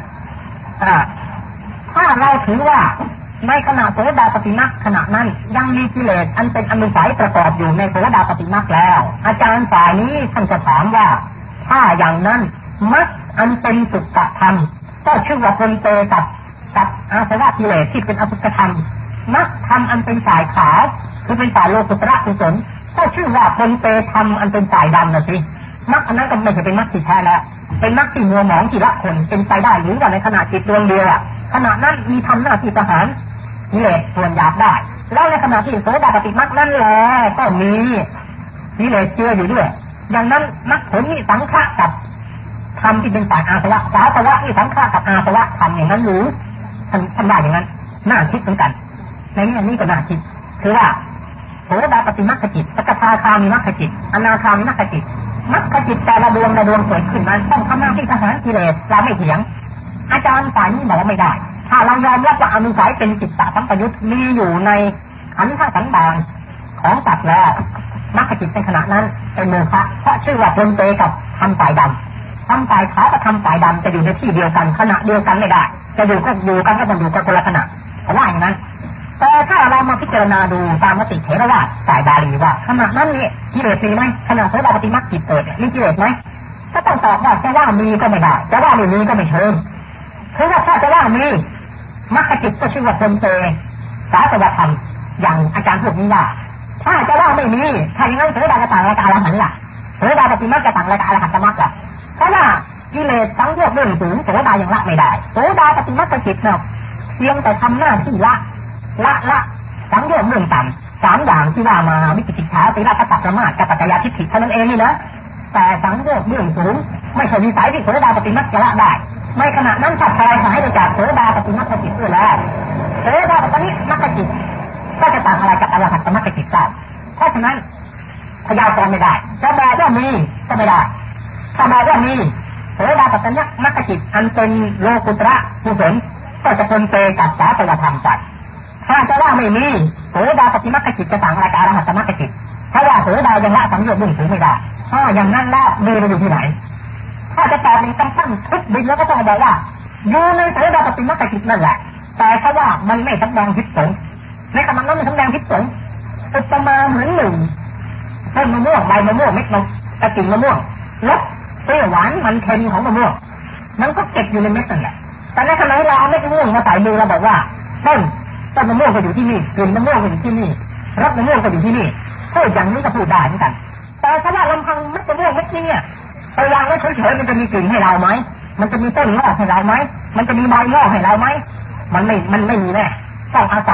Speaker 1: ถ้าเราถือว่าในขณะโสดาปัตติมรรคขณะนั้นยังมีกิเลสอันเป็นอนุสัยประกอบอยู่ในโสดาปัตติมรรคแล้วอาจารย์ฝ่ายนี้ท่านจะถามว่าถ้าอย่างนั้นมรรคอันเป็นสุขธรรมก็ชื่อว่าเป็นเตกับกับอาสวะกิเลสที่เป็นอสุขธรรมมรรคธรรมอันเป็นสายขาวคือเป็นสายโลกุตระกุศลก็ชื่อว่าเป็นเตธรรมอันเป็นสายดำนะสิมรรคอันนั้นก็ไม่ใช่เป็นมรรคที่แท้แล้วเป็นมรรคที่มัวหมองที่ละคนเป็นไปได้หรือว่าในขณะจิตดวงเดียวอ่ะขณะนั้นมีทำหน้าที่ประหารกิเลสส่วนหยาบได้แล้วในขณะที่โสดาปัตติมรรคนั่นแหละก็มีกิเลสเจืออยู่ด้วยอย่างนั้นมรรคผลนี่สังฆะกับธรรมที่เป็นฝ่ายอาสวะสาสวะนี่สังฆะกับอาสวะธรรมอย่างนั้นหรือทำทำได้อย่างนั้นน่าคิดเหมือนกันในนี้อันนี้ก็น่าคิดคือว่าโสดาปัตติมรรคจิตสกทาคามีมรรคจิตอนาคามีมรรคจิตมรรคจิตแต่ละดวงละดวงเกิดขึ้นนั้นต้องทำหน้าที่ประหารกิเลสเราไม่เถียงอาจารย์ฝ่ายนี้บอกว่าไม่ได้ถ้าเรายอมรับว่าอนุสัยเป็นจิตตสัมปยุตมีอยู่ในขันธ์สันดานของสัตว์แล้วมรรคจิตในขณะนั้นเป็นโมฆะเพราะชื่อว่าเป็นเตกับทำฝ่ายดำทำฝ่ายขาวกับทำฝ่ายดำจะอยู่ในที่เดียวกันขณะเดียวกันไม่ได้จะอยู่ก็อยู่กันก็ต้องอยู่กันคนละขณะเพราะว่าอย่างนั้นแต่ถ้าเรามาพิจารณาดูตามมติเถรวาทฝ่ายบาลีว่าขณะนั้นนี่กิเลสมีไหมขณะโสดาปัตติมรรคจิตเกิดมีกิเลสไหมก็ต้องตอบว่าจะว่ามีก็ไม่ได้จะว่าไม่มีก็ไม่เชิงคือว่าถ้าจะว่ามีมรรคจิตก็ชื่อว่าเป็นเตสาสวะธรรมอย่างอาจารย์พูดนี้ว่าถ้าจะว่าไม่มีถ้าอย่างนั้นโสดาจะต่างอะไรกับอรหันต์ล่ะโสดาปัตติมรรคจะต่างอะไรกับอรหันตมรรคล่ะเพราะว่ากิเลสสังโยชน์เรื่องสูงโสดายังละไม่ได้โสดาปัตติมรรคจิตเนาะเพียงแต่ทำหน้าที่ละละละสังโยชน์เรื่องต่ำสามอย่างที่ว่ามาวิจิกิจฉาศีลพัตตปรมาสกับปัจจยทิฏฐิเท่านั้นเองนี่นะแต่สังโยชน์เรื่องสูงไม่ใช่วิสัยที่โสดาปัตติมรรคจะละได้ไม่ขณะนั้นถ้าใครหายไปจากโสดาปัตติมรรคจิตด้วยแล้วโสดาปัตติมรรคจิตก็จะต่างอะไรกับอรหัตตมรรคจิตได้เพราะฉะนั้นพยากรณ์ไม่ได้จะบอกว่ามีก็ไม่ได้ถ้าบอกว่ามีโสดาปัตติมรรคจิตอันเป็นโลกุตระกุศลก็จะเป็นเตกับสาสวะธรรมจัดถ้าจะว่าไม่มีโสดาปัตติมรรคจิตจะต่างอะไรกับอรหัตตมรรคจิตเพราะว่าโสดายังละสังโยชน์เบื้องสูงไม่ได้ถ้าอย่างนั้นแล้วมีไปอยู่ที่ไหนถ้าจะตอบในคำตั้งทุกบินแล้วก็ต้องบอกว่าอยู่ในโสดาปัตติมรรคจิตนั่นแหละแต่เพราะว่ามันไม่แสดงพิษสงในขณะนั้นไม่แสดงพิษสงอุปมาเหมือนหนึ่งต้นมะม่วงใบมะม่วงเม็ดมะกระกิ่งมะม่วงรสเปรี้ยวหวานมันเค็มของมะม่วงมันก็เก็บอยู่ในเม็ดนั่นแหละแต่ในขณะเราเอาเม็ดมะม่วงมาใส่มือเราบอกว่าต้นต้นมะม่วงก็อยู่ที่นี่กลิ่นมะม่วงก็อยู่ที่นี่รสมะม่วงก็อยู่ที่นี่พูดอย่างนี้ก็พูดได้เหมือนกันแต่ถ้าว่าลำพังเม็ดมะม่วงเม็ดนี้เนี่ยไปวางไว้เฉยๆมันจะมีกลิ่นให้เราไหมมันจะมีต้นงอกให้เราไหมมันจะมีใบงอกให้เราไหมมันไม่มันไม่มีแน่ต้องอาศัย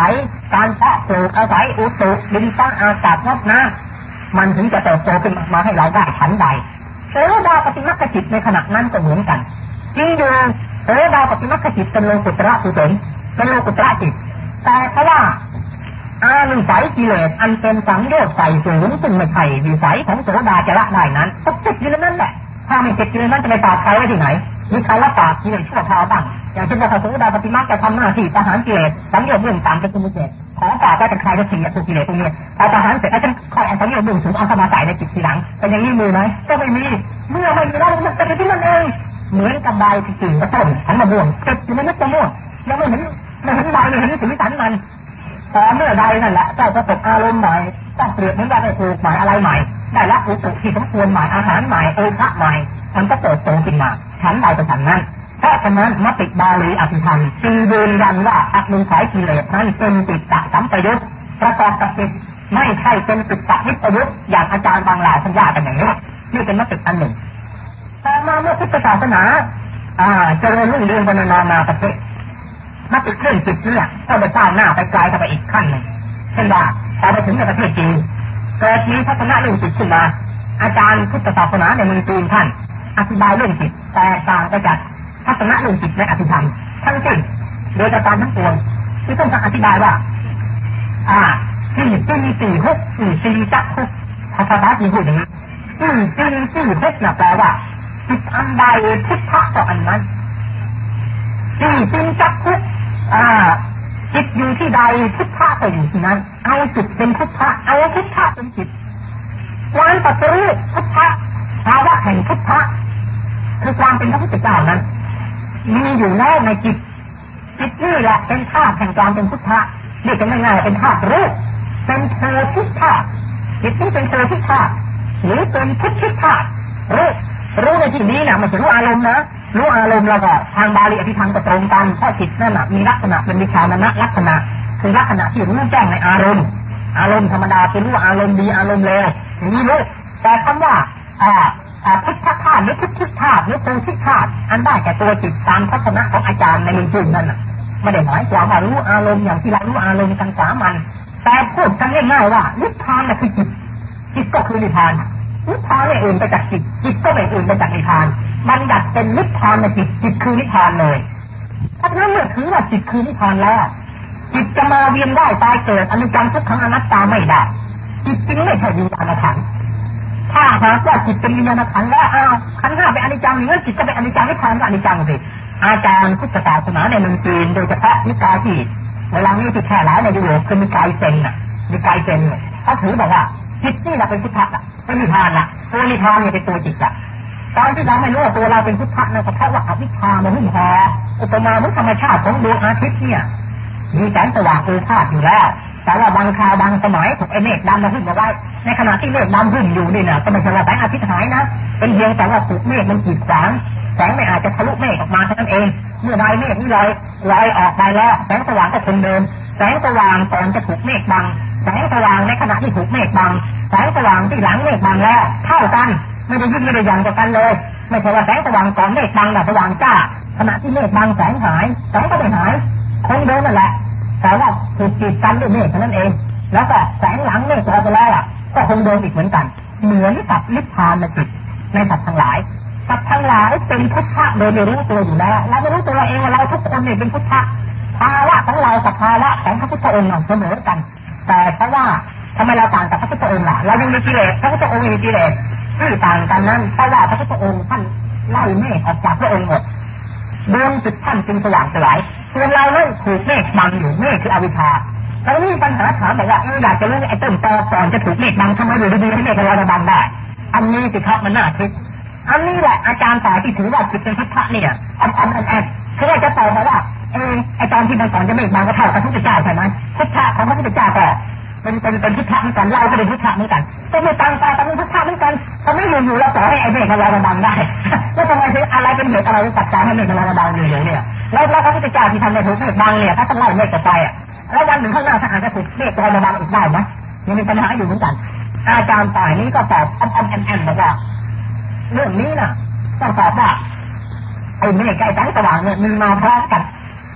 Speaker 1: การเพาะปลูกอาศัยอุตุดินฟ้าอากาศงดน้ำมันถึงจะเติบโตขึ้นมาให้เราได้ฉันใดโสดาปฏิมัคคจิตในขณะนั้นก็เหมือนกันจริงอยู่โสดาปฏิมัคคจิตเป็นโลกุตระกุศลเป็นโลกุตระจิตแต่เพราะว่าอานุสัยกิเลสอันเป็นสังโยชน์ใส่สูงซึ่งไม่ใช่วิสัยของโสดาจะละได้นั้นก็ติดอยู่ในนั้นแหละถ้าไม่ติดอยู่ในนั้นจะไปปราบใครไว้ที่ไหนมีใครละปราบกิเลสชั่วคราวบ้างอย่างเช่นว่าโสดาปฏิมัคจะทำหน้าที่ประหารกิเลสสังโยชน์เรื่องต่ำเป็นสมุทเฉดขอปราบได้เป็นใครก็ทีตัวกิเลสตรงนี้พอประหารเสร็จแล้วฉันค่อยเอาสังโยชน์ดึงถึงเอาเข้ามาใส่ในจิตทีหลังเป็นอย่างนี้มือไหมก็ไม่มีเมื่อไม่มีแล้วมันจะเป็นที่นั่นเองเหมือนกับใบกิ่งกระต้นของมะม่วงติดอยู่ในเม็ดมะม่วงยังไม่เห็นไม่เห็นใบไม่เห็นสีสันมันพอเมื่อใดนั่นแหละเจ้าประสบอารมณ์ใหม่ต้องเปลี่ยนเหมือนกันได้ถูกหมายอะไรใหม่ได้รับอุตุที่สมควรใหม่อาหารใหม่โอภะใหม่มันก็เติบโตขึ้นมาฉันใดเป็นฉันนั้นเพราะฉะนั้นมติบาลีอภิธรรมจึงยืนยันว่าอนุสัยกิเลสนั้นเป็นจิตตสัมปยุตประกอบกับจิตไม่ใช่เป็นจิตตวิปยุตอย่างอาจารย์บางหลายท่านว่ากันอย่างนี้นี่เป็นมติอันหนึ่งต่อมาเมื่อพุทธศาสนาอ่าเจริญรุ่งเรืองบรรณานาประเทศมติเรื่องจิตเนี่ยก็ได้ก้าวหน้าไปไกลไปอีกขั้นหนึ่งเช่นว่าพอไปถึงในประเทศจีนเกิดมีทัศนะเรื่องจิตขึ้นมาอาจารย์พุทธศาสนาในเมืองจีนท่านอธิบายเรื่องจิตแตกต่างไปจากทัศนะเรื่องจิตในอภิธรรมทั้งสิ้นโดยการทั้งปวงที่ต้องการอธิบายว่าอ่าสี่สี่สี่หกสี่สี่จักหกภาษาจีนพูดอย่างนี้สี่สี่สี่หกน่ะแปลว่าจิตอันใดพุทธะต่ออันนั้นสี่สี่จักหกอ่าจิตอยู่ที่ใดพุทธะก็อยู่ที่นั้นเอาจิตเป็นพุทธะเอาพุทธะเป็นจิตความปฏิรูปพุทธะภาวะแห่งพุทธะคือความเป็นพระพุทธเจ้านั้นมีอยู่แล้วในจิตจิตนี่แหละเป็นธาตุแห่งความเป็นพุทธะเรียกกันง่ายๆเป็นธาตุรู้เป็นเธอพุทธะจิตนี้เป็นเธอพุทธะหรือเป็นพุทธิธาตุรู้รู้ในที่นี้นะมันจะรู้อารมณ์นะรู้อารมณ์แล้วก็ทางบาลีอภิธรรมก็ตรงกันเพราะจิตนั่นน่ะมีลักษณะเป็นวิชานะลักษณะคือลักษณะที่รู้แจ้งในอารมณ์อารมณ์ธรรมดาเป็นรู้อารมณ์ดีอารมณ์เลวอย่างนี้รู้แต่คำว่าอ่าพุทธธาตุหรือพุทธิธาตุหรือโพธิธาตุอันได้แก่ตัวจิตตามทัศนะของอาจารย์ในเมืองจีนนั่นน่ะไม่ได้หมายความว่ารู้อารมณ์อย่างที่เรารู้อารมณ์ทางสามัญแต่พูดกันง่ายๆว่านิพพานน่ะคือจิตจิตก็คือนิพพานนิพพานไม่อื่นไปจากจิตจิตก็ไม่อื่นไปจากนิพพานมันดัดเป็นนิพพานในจิตจิตคือนิพพานเลยถ้านั้นเมื่อถือว่าจิตคือนิพพานแล้วจิตจะมาเวียนว่ายตายเกิดอนิจจังทุกขังอนัตตาไม่ได้จิตจึงไม่ใช่วิญญาณขันธ์ถ้าหากว่าจิตเป็นวิญญาณขันธ์แล้วอ้าวขันธ์ห้าเป็นอนิจจังหรือจิตก็เป็นอนิจจังนิพพานก็อนิจจังสิอาจารย์พุทธศาสนาในเมืองจีนโดยเฉพาะนิกายที่เวลานี้ที่แพร่หลายในยุโรปคือนิกายเซนน่ะนิกายเซนเนี่ยเขาถือบอกว่าจิตนี่แหละเป็นพุทธะอ่ะเป็นนิพพานน่ะตัวนิพพานเนี่ยเป็นตัวจิตอ่ะตอนที่เราไม่รู้ว่าตัวเราเป็นพุทธะนั่นก็เพราะว่าอวิชชามันหุ้มห่ออุปมาเหมือนธรรมชาติของดวงอาทิตย์เนี่ยมีแสงสว่างโอภาสอยู่แล้วแต่ว่าบางคราวบางสมัยถูกไอ้เมฆดำมาหุ้มเอาไว้ในขณะที่เมฆดำหุ้มอยู่นี่นะก็ไม่ใช่ว่าแสงอาทิตย์หายนะเป็นเพียงแต่ว่าถูกเมฆมันกีดขวางแสงไม่อาจจะทะลุเมฆออกมาเท่านั้นเองเมื่อใดเมฆนี้ลอยลอยออกไปแล้วแสงสว่างก็คงเดิมแสงสว่างก่อนจะถูกเมฆบังแสงสว่างในขณะที่ถูกเมฆบังแสงสว่างที่หลังเมฆบังแล้วเท่ากันไม่ได้ยิ่งไม่ได้ยังกว่ากันเลยไม่ใช่ว่าแสงสว่างก่อนเมฆบังแต่สว่างจ้าขณะที่เมฆบังแสงหายแสงก็ไม่หายคงเดิมนั่นแหละแต่ว่าถูกกีดกันด้วยเมฆเท่านั้นเองแล้วก็แสงหลังเมฆออกไปแล้วก็คงเดิมอีกเหมือนกันเหมือนกับนิพพานในจิตในสัตว์ทั้งหลายสัตว์ทั้งหลายเป็นพุทธะโดยไม่รู้ตัวอยู่แล้วเราไม่รู้ตัวเองว่าเราทุกคนเนี่ยเป็นพุทธะภาวะของเรากับภาวะของพระพุทธองค์เสมอกันแต่เพราะว่าทำไมเราต่างกับพระพุทธองค์ล่ะเรายังมีกิเลสพระพุทธองค์มีกิเลสที่ต่างกันนั้นเพราะว่าพระพุทธองค์ท่านไล่เมฆออกจากพระองค์หมดดวงจิตท่านจึงสว่างสลายส่วนเราเนี่ยถูกเมฆบังอยู่เมฆคืออวิชชาแล้วนี่ปัญหาถามบอกว่าอยากจะรู้ไอ้ต้นตอก่อนจะถูกเมฆบังทำไมอยู่ดีๆให้เมฆลอยมาบังได้อันนี้สิครับมันน่าคิดอันนี้แหละอาจารย์สายที่ถือว่าจิตเป็นพุทธะเนี่ยอันอันอันอันคือว่าจะตอบมาว่าเออไอตอนที่มันก่อนจะเมฆบังก็เท่ากับพระพุทธเจ้าใช่ไหมพุทธะของพระพุทธเจ้าก็เป็นเป็นเป็นพุทธะเหมือนกันเราก็เป็นพุทธะเหมือนกันก็ไม่ต่างกันแต่เป็นพุทธะเหมือนกันทำไมอยู่ๆเราปล่อยให้ไอเมฆลอยมาบังได้แล้วทำไมถึงอะไรเป็นเหตุอะไรปัจจัยให้เมฆลอยมาบังอยู่อย่างเนี่ยแล้วแล้วพระพุทธเจ้าที่ทำในถูกเมฆบังเนี่ยถ้าต้องไล่เมฆต่อไปอ่ะแล้ววันหนึ่งข้างหน้าถ้าอาจจะถูกเมฆลอยมาบังอีกได้ไหมยังมีปัญหาอยู่เหมือนกันอาจารย์ฝ่ายนี้ก็ตอบอันอันอันอันบอกว่าเรื่องนี้น่ะต้องตอบว่าไอ้เมฆไอ้แสงสว่างเนี่ยมีมาพร้อมกัน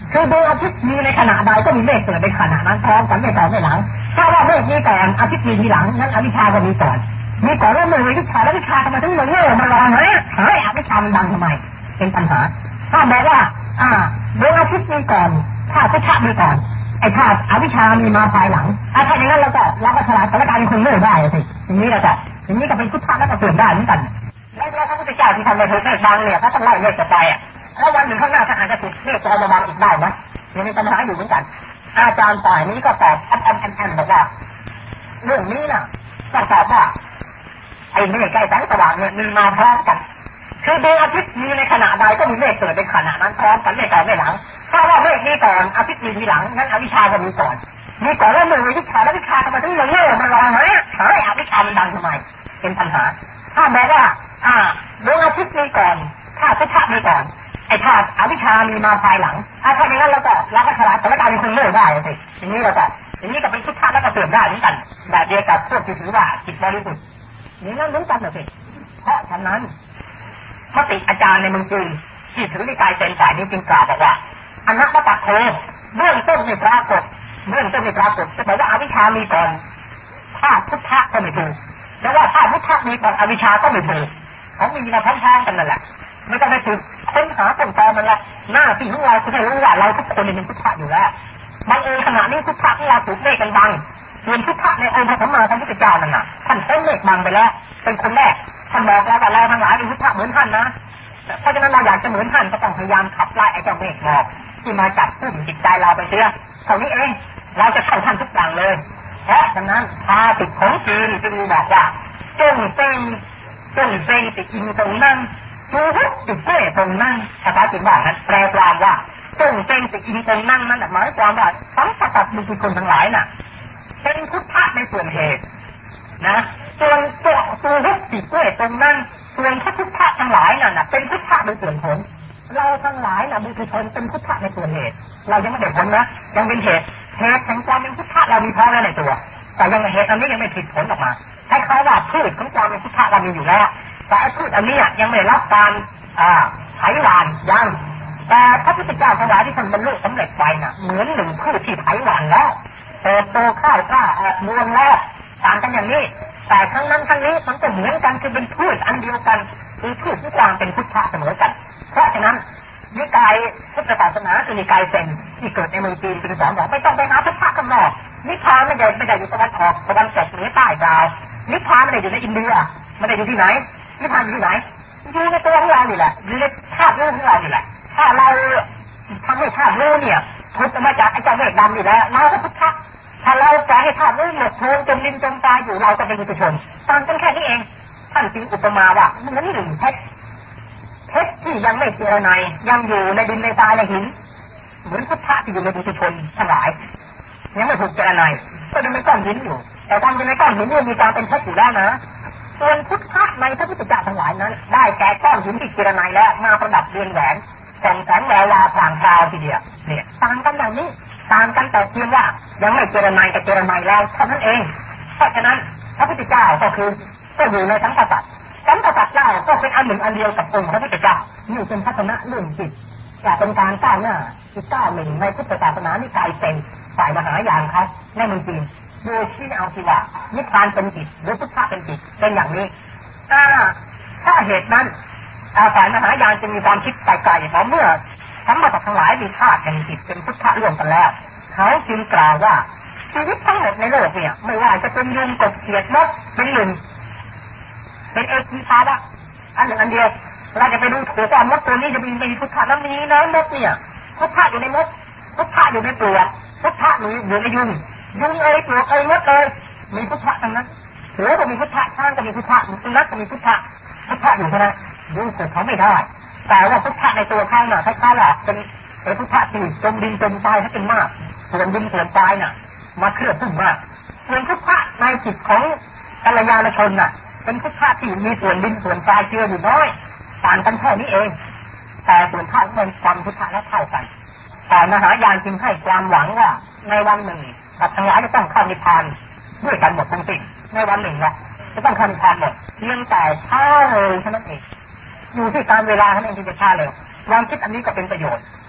Speaker 1: คือดวงอาทิตย์มีในขณะใดก็มีเมฆเกิดในขณะนั้นพร้อมกันไม่ต่อไม่หลังถ้าว่าเมฆมีก่อนอาทิตย์มีทีหลังนั้นอวิชชาก็มีก่อนมีก่อนแล้วเมื่อวิชาแล้ววิชาทำไมถึงมันโง่มันลอยฮะหายอวิชชามันดังทำไมเป็นปัญหาถ้าบอกว่าอ่าดวงอาทิตย์มีก่อนถ้าพุทธะมีก่อนไอ้ถ้าอวิชชามีมาภายหลังถ้าอย่างนั้นเราก็เราก็ฉลาดสถานการณ์คนโง่ได้สิอย่างนี้เราจะอย่างนี้ก็เป็นพุทธะแล้วก็เสื่อมได้เหมือนกันแล้วพระพุทธเจ้าที่ทำในเทศบางเนี่ยถ้าต้องไล่เลขต่อไปอ่ะแล้ววันหนึ่งข้างหน้าถ้าอาจจะถูกเลขตัวระวังอีกได้นะยังมีปัญหาอยู่เหมือนกันอาจารย์ฝ่ายนี้ก็ตอบแอมแอมแอมแอมบอกว่าเรื่องนี้น่ะต้องตอบว่าไอ้เมฆใกล้แสงสว่างเนี่ยมีมาพร้อมกันคือดวงอาทิตย์มีในขณะใดก็มีเมฆเกิดในขณะนั้นพร้อมกันไม่ต่อไม่หลังถ้าว่าเมฆมีก่อนอาทิตย์มีทีหลังงั้นอวิชชาก็มีก่อนมีก่อนแล้วเมื่อวิชาแล้ววิชาทำไมถึงมันโง่มันลอยฮะหายอวิชชามันดังทำไมเป็นปัญหาถ้าบอกว่าอ่าดวงอาทิตย์มีก่อนถ้าพุทธะมีก่อนไอ้ธาตุอวิชชามีมาภายหลังถ้าอย่างนั้นเราก็เราก็ฉลาดสถานการณ์คนโง่ได้สิอย่างนี้เราก็อย่างนี้ก็เป็นพุทธะแล้วก็เสื่อมได้เหมือนกันแบบเดียวกับพวกที่ถือว่าจิตบริสุทธิ์นี่นั่นเหมือนกันเลยสิเพราะฉะนั้นมติอาจารย์ในเมืองจีนที่ถือนิกายเซนฝ่ายนี้จึงกล่าวบอกว่าอนัตตะโคเบื้องต้นในปรากฏเบื้องต้นในปรากฏจะบอกว่าอวิชชามีก่อนถ้าพุทธะก็ไม่ถูกแล้วว่าถ้าพุทธะมีก่อนอวิชชาก็ไม่ถูกเขามีมาพร้อมๆกันนั่นแหละไม่ต้องไปฝึกค้นหาต้นตอมันละหน้าที่ของเราคือให้รู้ว่าเราทุกคนเป็นพุทธะอยู่แล้วบางเอิญขณะนี้พุทธะของเราถูกเมฆกันบังส่วนพุทธะในองค์พระสัมมาสัมพุทธเจ้านั่นน่ะท่านพ้นเมฆบังไปแล้วเป็นคนแรกท่านบอกแล้วว่าเราทั้งหลายเป็นพุทธะเหมือนท่านนะเพราะฉะนั้นเราอยากจะเหมือนท่านก็ต้องพยายามขับไล่ไอ้เจ้าเมฆหมอกที่มาจับผู้จิตใจเราไปเสียเท่านี้เองเราจะเข้าท่านทุกอย่างเลยเพราะฉะนั้นพาติดของจีนจึงบอกว่าจงเป็นจงเป็นติดอินตรงนั้นดูฮุบติดเก้ตรงนั้นภาษาจีนบอกนั้นแปลความว่าจงเป็นติดอินตรงนั้นนั่นหมายความว่าทั้งสัตว์บุคคลทั้งหลายน่ะเป็นพุทธะในส่วนเหตุนะส่วนตัวตัวฮุบติดเก้ตรงนั้นส่วนพระพุทธะทั้งหลายน่ะเป็นพุทธะในส่วนผลเราทั้งหลายน่ะบุคคลเป็นพุทธะในส่วนเหตุเรายังไม่ได้ผลนะยังเป็นเหตุเหตุแห่งความเป็นพุทธะเรามีพร้อมแล้วในตัวแต่ยังเหตุอันนี้ยังไม่ผิดผลออกมาให้เขาว่าพืชของความเป็นพุทธะเรามีอยู่แล้วแต่ไอ้พืชอันนี้ยังไม่รับการไถหวานยังแต่พระพุทธเจ้าทั้งหลายที่ท่านบรรลุสำเร็จไปน่ะเหมือนหนึ่งพืชที่ไถหวานแล้วเติบโตข้าวกล้าออกรวงแล้วต่างกันอย่างนี้แต่ทั้งนั้นทั้งนี้มันก็เหมือนกันคือเป็นพืชอันเดียวกันคือพืชที่ความเป็นพุทธะเสมอกันเพราะฉะนั้นนิกายพุทธศาสนาคือนิกายเซนที่เกิดในเมืองจีนจึงสอนบอกไม่ต้องไปหาพุทธะข้างนอกนิพพานไม่ได้ไม่ได้อยู่ตะวันออกตะวันตกเหนือใต้ดาวนิพพานไม่ได้อยู่ในอินเดียไม่ได้อยู่ที่ไหนนิพพานอยู่ที่ไหนอยู่ในตัวของเรานี่แหละอยู่ในธาตุรู้ของเรานี่แหละถ้าเราทำให้ธาตุรู้เนี่ยพุทธมาจากไอ้เจ้าเมฆดำนี่แหละเราก็พุทธะถ้าเราปล่อยให้ธาตุรู้หมดโทนจมดินจมตายอยู่เราจะเป็นปุถุชนต่างกันแค่นี้เองท่านจึงอุปมาว่าเหมือนหนึ่งเพชรเพชรที่ยังไม่เจรไนยังอยู่ในดินในทรายในหินเหมือนพุทธะที่อยู่ในปุถุชนทั้งหลายยังไม่ถูกเจรไนก็ยังเป็นก้อนหินอยู่แต่ตอนอยู่ในก้อนหินเนี่ยมีการเป็นเพชรอยู่แล้วนะส่วนพุทธะในพระพุทธเจ้าทั้งหลายนั้นได้แก่ก้อนหินที่เจรไนแล้วมาประดับเรือนแหวนส่องแสงแวววาวพลางพราวทีเดียวเนี่ยต่างกันอย่างนี้ต่างกันแต่เพียงว่ายังไม่เจรไนกับเจรไนแล้วเท่านั้นเองเพราะฉะนั้นพระพุทธเจ้าก็คือก็อยู่ในสังกัดสังกัดเจ้าก็เป็นอันหนึ่งอันเดียวกับองค์พระพุทธเจ้านี่เป็นทัศนะเรื่องจิตจะเป็นการก้าวหน้าอีกก้าวหนึ่งในพุทธศาสนานิกายเซนฝ่ายมหายานเขาในเมืองจีนโดยที่เอาที่ว่านิพพานเป็นจิตหรือพุทธะเป็นจิตเป็นอย่างนี้ถ้าถ้าเหตุนั้นฝ่ายมหายานจะมีความคิดไกลๆเพราะเมื่อทั้งหมดทั้งหลายมีธาตุแห่งจิตเป็นพุทธะร่วมกันแล้วเขาจึงกล่าวว่าชีวิตทั้งหมดในโลกเนี่ยไม่ว่าจะเป็นยุงกบเขียดนกเป็นหนึ่งเป็นเอกวิชาละอันหนึ่งอันเดียวเราจะไปดูถูกว่ามดตัวนี้จะมีมีพุทธะแล้วมีนะมดเนี่ยพุทธะอยู่ในมดพุทธะอยู่ในเปลือกพุทธะอยู่ในยุงยุงเอ้ยเปลือกเอ้ยมดเอ้ยมีพุทธะทั้งนั้นเสือก็มีพุทธะช้างก็มีพุทธะสุนัขก็มีพุทธะพุทธะอยู่เท่านั้นยุงเกิดเขาไม่ได้แต่ว่าพุทธะในตัวเขาน่ะคล้ายๆว่าเป็นเป็นพุทธะที่จมดินจมตายให้เป็นมากส่วนดินส่วนตายน่ะมาเคลื่อนขึ้นมากส่วนพุทธะในจิตของกัลยาณชนน่ะเป็นพุทธะที่มีส่วนดินส่วนทรายเจืออยู่น้อยต่างกันแค่นี้เองแต่ส่วนธาตุเป็นความพุทธะและเท่ากันแต่มหายานจึงให้ความหวังว่าในวันหนึ่งสัตว์ทั้งหลายจะต้องเข้านิพพานด้วยกันหมดทั้งสิ้นในวันหนึ่งนะจะต้องเข้านิพพานหมดเพียงแต่ช้าเลยเท่านั้นเองอยู่ที่การเวลาเท่านั้นเองที่จะช้าเร็วความคิดอันนี้ก็เป็นประโยชน์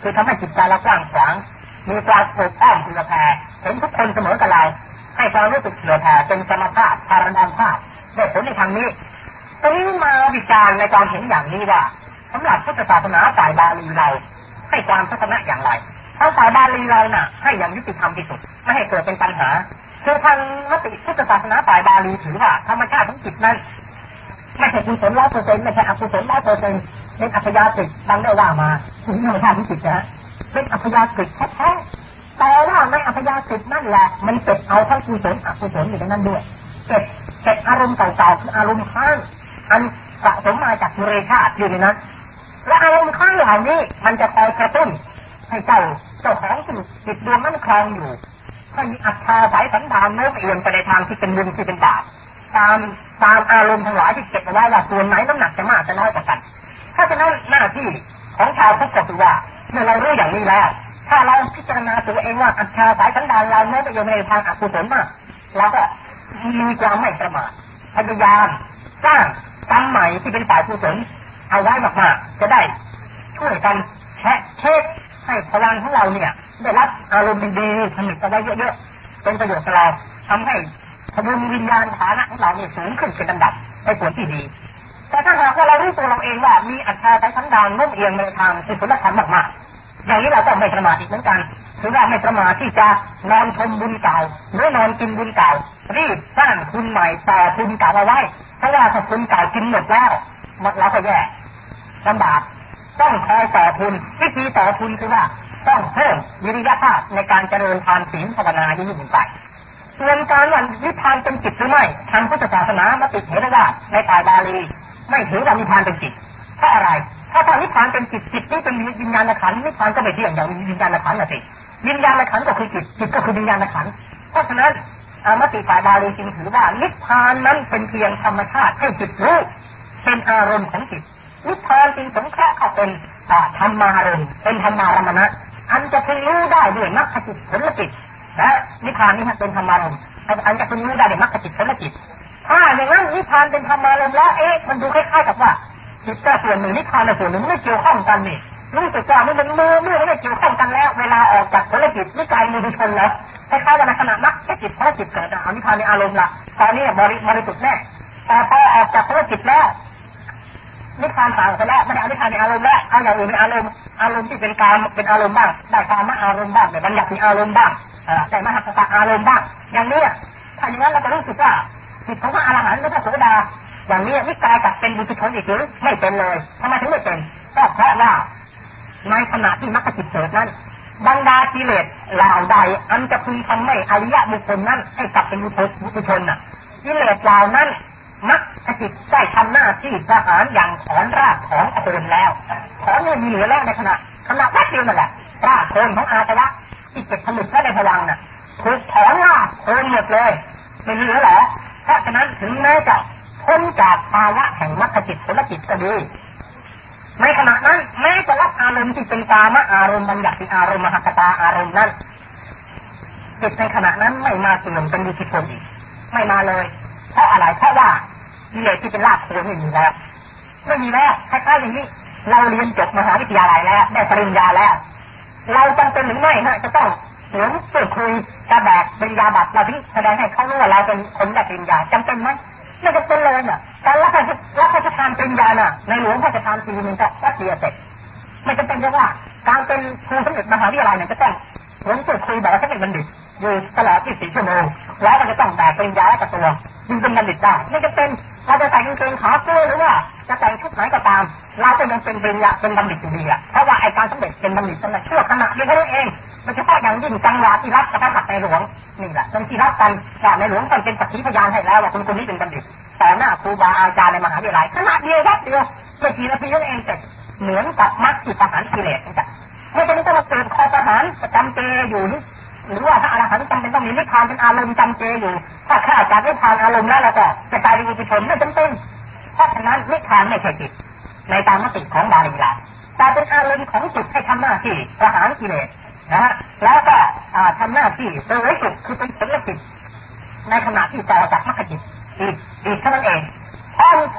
Speaker 1: คือทำให้จิตใจเรากว้างขวางมีความโอบอ้อมเผื่อแผ่เห็นทุกคนเสมอกับเราให้ความรู้สึกเผื่อแผ่เป็นสมถะภารณาภาพได้ผลในทางนี้ตรงนี้มาวิจารณ์ในความเห็นอย่างนี้ว่าสำหรับพุทธศาสนาฝ่ายบาลีเราให้ความทัศนะอย่างไรทางฝ่ายบาลีเราน่ะให้อย่างยุติธรรมที่สุดไม่ให้เกิดเป็นปัญหาคือทางมติพุทธศาสนาฝ่ายบาลีถือว่าธรรมชาติของจิตนั้นไม่ใช่กุศลร้อยเปอร์เซ็นต์ไม่ใช่อกุศลร้อยเปอร์เซ็นต์เป็นอัพยากฤิดังได้ว่ามาถึงธรรมชาติของจิตนะเป็นอัพยากฤิแท้ๆแต่ว่าในอัพยากฤินั่นแหละมันเก็บเอาทั้งกุศลอกุศลอยู่ในนั้นด้วยเก็บเก็บอารมณ์เก่าๆอารมณ์ค้างอันสะสมมาจากบุเรชาติอยู่ในนั้นและอารมณ์ค้างเหล่านี้มันจะคอยกระตุ้นให้เจ้าเจ้าของจิตดวงนั้นคลองอยู่ให้มีอัตตาสายสันดานโน้มเอียงไปในทางที่เป็นบุญที่เป็นบาปตามตามอารมณ์ทั้งหลายที่เก็บเอาไว้ว่าส่วนไหนน้ำหนักจะมากจะน้อยกว่ากันถ้าฉะนั้นหน้าที่ของชาวพุทธก็คือว่าเมื่อเรารู้อย่างนี้แล้วถ้าเราพิจารณาตัวเองว่าอัตตาสายสันดานเราโน้มเอียงไปในทางอกุศลมากเราก็มีความไม่ประมาทพยายามสร้างกรรมใหม่ที่เป็นฝ่ายกุศลเอาไว้มากๆจะได้ช่วยกันแช่เช็คให้พลังของเราเนี่ยได้รับอารมณ์ดีๆผลิตเอาไว้เยอะๆเป็นประโยชน์กับเราทำให้พลังวิญญาณฐานะของเราเนี่ยสูงขึ้นเป็นลำดับในส่วนที่ดีแต่ถ้าหากว่าเรารู้ตัวเราเองว่ามีอัตตาสายสันดานโน้มเอียงในทางกุศลธรรมมากๆอย่างนี้เราก็ไม่ประมาทอีกเหมือนกันถือว่าไม่ประมาทที่จะนอนชมบุญเก่าหรือนอนกินบุญเก่ารีบสร้างทุนใหม่ต่อทุนเก่าเอาไว้เพราะว่าถ้าทุนเก่ากินหมดแล้วเราก็แย่ลำบากต้องคอยต่อทุนวิธีต่อทุนคือว่าต้องเพิ่มวิริยะภาพในการเจริญทานศีลภาวนายิ่งยิ่งขึ้นไปส่วนการว่านิพพานเป็นจิตหรือไม่ทางพุทธศาสนามติเถรวาทในฝ่ายบาลีไม่ถือว่านิพพานเป็นจิตเพราะอะไรถ้าทางนิพพานเป็นจิตจิตนี่เป็นวิญญาณขันธ์นิพพานก็ไม่เที่ยงอย่างวิญญาณขันธ์น่ะสิวิญญาณขันธ์ก็คือจิตจิตก็คือวิญญาณขันธ์เพราะฉะนั้นมติฝ่ายบาลีจึงถือว่านิพพานนั้นเป็นเพียงธรรมชาติให้จิตรู้เป็นอารมณ์ของจิตนิพพานจึงสงเคราะห์เข้าเป็นธรรมารมณ์เป็นธรรมารมณะอันจะพึงรู้ได้ด้วยมรรคจิตผลจิตและนิพพานนี้เป็นธรรมารมณ์อันจะพึงรู้ได้ด้วยมรรคจิตผลจิตถ้าอย่างนั้นนิพพานเป็นธรรมารมณ์แล้วเอ๊ะมันดูคล้ายๆกับว่าจิตก็ส่วนหนึ่งนิพพานส่วนหนึ่งไม่เกี่ยวข้องกันนี่รู้สึกว่ามันเป็นมือมือไม่เกี่ยวข้องกันแล้วเวลาออกจากผลจิตนิกายมือชนแล้วคล้ายๆกับในขณะมรรคจิตผลจิตเกิดเอานิพพานในอารมณ์ละตอนนี้บริบริสุทธิ์แน่แต่พอออกจากผลจิตแล้วนิพพานห่างไปแล้วไม่ได้เอานิพพานในอารมณ์แล้วเอาอย่างอื่นในอารมณ์อารมณ์ที่เป็นกามเป็นอารมณ์บ้างได้กามอารมณ์บ้างได้บัญญัติอารมณ์บ้างได้มหาสติอารมณ์บ้างอย่างนี้ถ้าอย่างนั้นเราก็รู้สึกว่าจิตของพระอรหันต์หรือพระโสดาอย่างนี้นิกายกับเป็นบุตุชนอีกหรือไม่เป็นเลยทำไมถึงไม่เป็นก็เพราะว่าในขณะที่มรรคจิตเกิดนั้นบรรดากิเลสเหล่าใดอันจะพึงทำให้อริยบุคคลนั้นให้กลับเป็นบุตุชนน่ะกิเลสเหล่านั้นมรรคจิตได้ทำหน้าที่ประหารอย่างถอนรากถอนโคนแล้วถอนไม่มีเหลือแล้วในขณะขณะแป๊บเดียวนั่นแหละรากโคนของอาสวะที่เก็บผลึกไว้ในพลังน่ะถูกถอนรากโคนหมดเลยไม่เหลือหรอเพราะฉะนั้นถึงแม้จะพ้นจากภาวะแห่งมรรคจิตผลจิตก็ดีในขณะนั้นแม้จะรับอารมณ์ที่เป็นกามอารมณ์บัญญัติอารมณ์มหคตาอารมณ์นั้นจิตในขณะนั้นไม่มาเสื่อมเป็นบุตุชนอีกไม่มาเลยเพราะอะไรเพราะว่ากิเลสที่เป็นรากโคนไม่มีแล้วไม่มีแล้วคล้ายๆอย่างนี้เราเรียนจบมหาวิทยาลัยแล้วได้ปริญญาแล้วเราจำเป็นหรือไม่ฮะจะต้องเสียงเปิดคุยกระแบกปริญญาบัตรเราถึงแสดงให้เขารู้ว่าเราเป็นคนได้ปริญญาจำเป็นไหมไม่จำเป็นเลยน่ะการรับรับพระราชทานปริญญาน่ะในหลวงพระราชทานปีนึงก็แป๊บเดียวเสร็จไม่จำเป็นเพราะว่าการเป็นครูสำเร็จมหาวิทยาลัยเนี่ยจะต้องเสียงเปิดคุยแบบว่าเป็นบัณฑิตอยู่ตลอดยี่สิบสี่ชั่วโมงแล้วก็จะต้องแบกปริญญากับตัวจึงเป็นบัณฑิตได้ไม่จำเป็นเราจะใส่กางเกงขาเสื้อหรือว่าจะแต่งชุดไหนก็ตามเราก็ยังเป็นปริญญาเป็นบัณฑิตอยู่ดีอ่ะเพราะว่าไอ้การสำเร็จเป็นบัณฑิตนั่นแหละชั่วขณะเดียวกันเองมันจะต้องอย่างยิ่งจังหวะที่รับกับพระหัตถ์ในหลวงนี่แหละเป็นที่รับกันว่าในหลวงต้องเป็นสักขีพยานให้แล้วว่าคนคนนี้เป็นบัณฑิตแต่หน้าครูบาอาจารย์ในมหาวิทยาลัยขณะเดียวแค่เดียวไม่กี่นาทีนั่นเองเสร็จเหมือนกับมรรคที่ประหารกิเลสนี่จ้ะไม่จำเป็นต้องมาเกิดคอประหารประจำเจอยู่หรือว่าถ้าอรหันต์จำเป็นต้องมีนิพพานเป็นอารมณ์จำเจอยู่ถ้าข้าจากนิพพานอารมณ์แล้วเราก็จะกลายเป็นบุตุชนไม่จำเป็นเพราะฉะนั้นนิพพานไม่ใช่จิตในตามมติของบาลีเราแต่เป็นอารมณ์ของจิตให้ทำหน้าที่ประหารกิเลสนะฮะแล้วก็ทำหน้าที่โดยสุขคือเป็นผลจิตในขณะที่ต่อจากมรรคจิตอีกอีกเท่านั้นเองพอพ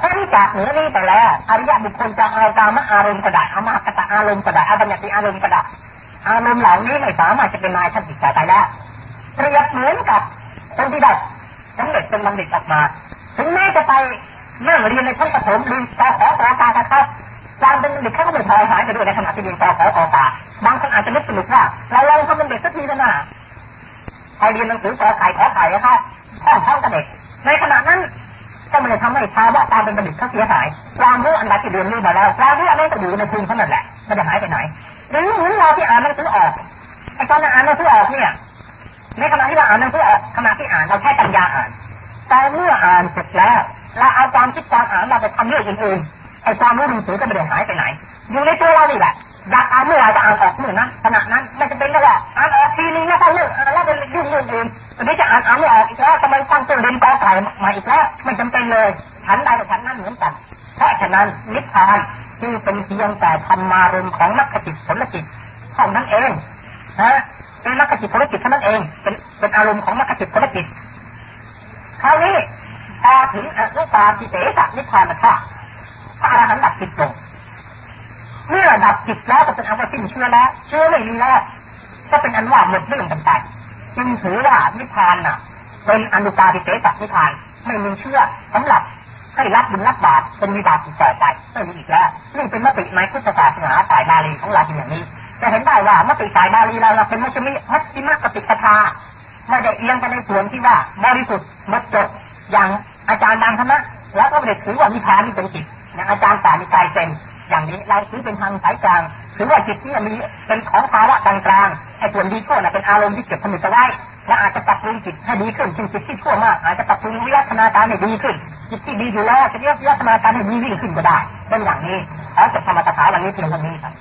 Speaker 1: พ้นจากเหนือนี้ไปแล้วอริยบุคคลจะเอากามอารมณ์ก็ได้อมากตะอารมณ์ก็ได้อบัญญัติอารมณ์ก็ได้อารมณ์เหล่านี้ไม่สามารถจะเป็นนายท่านจิตใจได้แล้วเปรียบเหมือนกับคนที่ได้สำเร็จเป็นบัณฑิตออกมาถึงแม้จะไปนั่งเรียนในชั้นประถมเรียนต่อขอต่อตาครับการเป็นเด็กเขาก็ไม่พอหายไปด้วยในขณะที่เรียนต่อขอต่อตาบางคนอาจจะนึกสนุกว่าเราเราเขาเป็นเด็กสักทีนะใครเรียนหนังสือขอไข่ขอไข่นะครับท่องท่องกับเด็กในขณะนั้นก็ไม่ได้ทำให้ภาวะการเป็นบัณฑิตเขาเสียหายความรู้อันใดที่เรียนรู้มาแล้วความรู้อันนั้นก็อยู่ในภูมิเท่านั้นแหละไม่ได้หายไปไหนหรือเหมือนเราที่อ่านหนังสือออกไอ้ตอนอ่านหนังสือออกเนี่ยในขณะที่เราอ่านหนังสือออกขณะที่อ่านเราใช้ปัญญาอ่านแต่เมื่ออ่านเสร็จแล้วเราเอาความคิดความอ่านเราไปทำเรื่องอื่นๆไอ้ความรู้หนังสือก็ไม่ได้หายไปไหนอยู่ในตัวเรานี่แหละอยากอ่านเมื่อไรจะอ่านออกเมื่อนั้นขณะนั้นไม่จำเป็นก็ว่าอ่านออกทีนึงแล้วก็เลิกอ่านแล้วไปยุ่งเรื่องอื่นตอนนี้จะอ่านอ่านไม่ออกอีกแล้วทำไมตั้งตัวเรียนกอไก่มาอีกแล้วไม่จำเป็นเลยฉันใดกับฉันนั้นเหมือนกันเพราะฉะนั้นนิพพานที่เป็นเพียงแต่ธรรมารมณ์ของมรรคจิตผลจิตเท่านั้นเองนะเป็นมรรคจิตผลจิตเท่านั้นเองเป็นเป็นอารมณ์ของมรรคจิตผลจิตคราวนี้พอถึงอนุปาทิเสสนิพพานธาตุพระอรหันต์ดับจิตลงเมื่อดับจิตแล้วก็เป็นอันว่าสิ้นเชื้อแล้วเชื้อไม่มีแล้วก็เป็นอันว่าหมดเรื่องต่างๆจึงถือว่านิพพานน่ะเป็นอนุปาทิเสสนิพพานไม่มีเชื้อสำหรับให้รับบุญรับบาปเป็นวิบากอีกต่อไปไม่มีอีกแล้วนี่เป็นมติในพุทธศาสนาฝ่ายบาลีของเราเป็นอย่างนี้จะเห็นได้ว่ามติฝ่ายบาลีเราเป็นมัชฌิมัชฌิมปฏิปทาไม่ได้เอียงไปในส่วนที่ว่าบริสุทธิ์หมดจดอย่างอาจารย์บางคณะแล้วก็ไม่ได้ถือว่านิพพานนี่เป็นจิตอย่างอาจารย์สานิกายเป็นอย่างนี้เราถือเป็นทางสายกลางถือว่าจิตที่มีเป็นของภาวะกลางๆไอ้ส่วนดีก็น่ะเป็นอารมณ์ที่เก็บผนึกเอาไว้และอาจจะปรับปรุงจิตให้ดีขึ้นจิตที่ชั่วมากอาจจะปรับปรุงวิวัฒนาการให้ดีขึ้นจิตที่ดีอยู่แล้วจะเรียกวิวัฒนาการให้ดียิ่งขึ้นก็ได้เป็นอย่างนี้ขอจบธรรมกถาวันนี้เพียงเท่านี้ครับ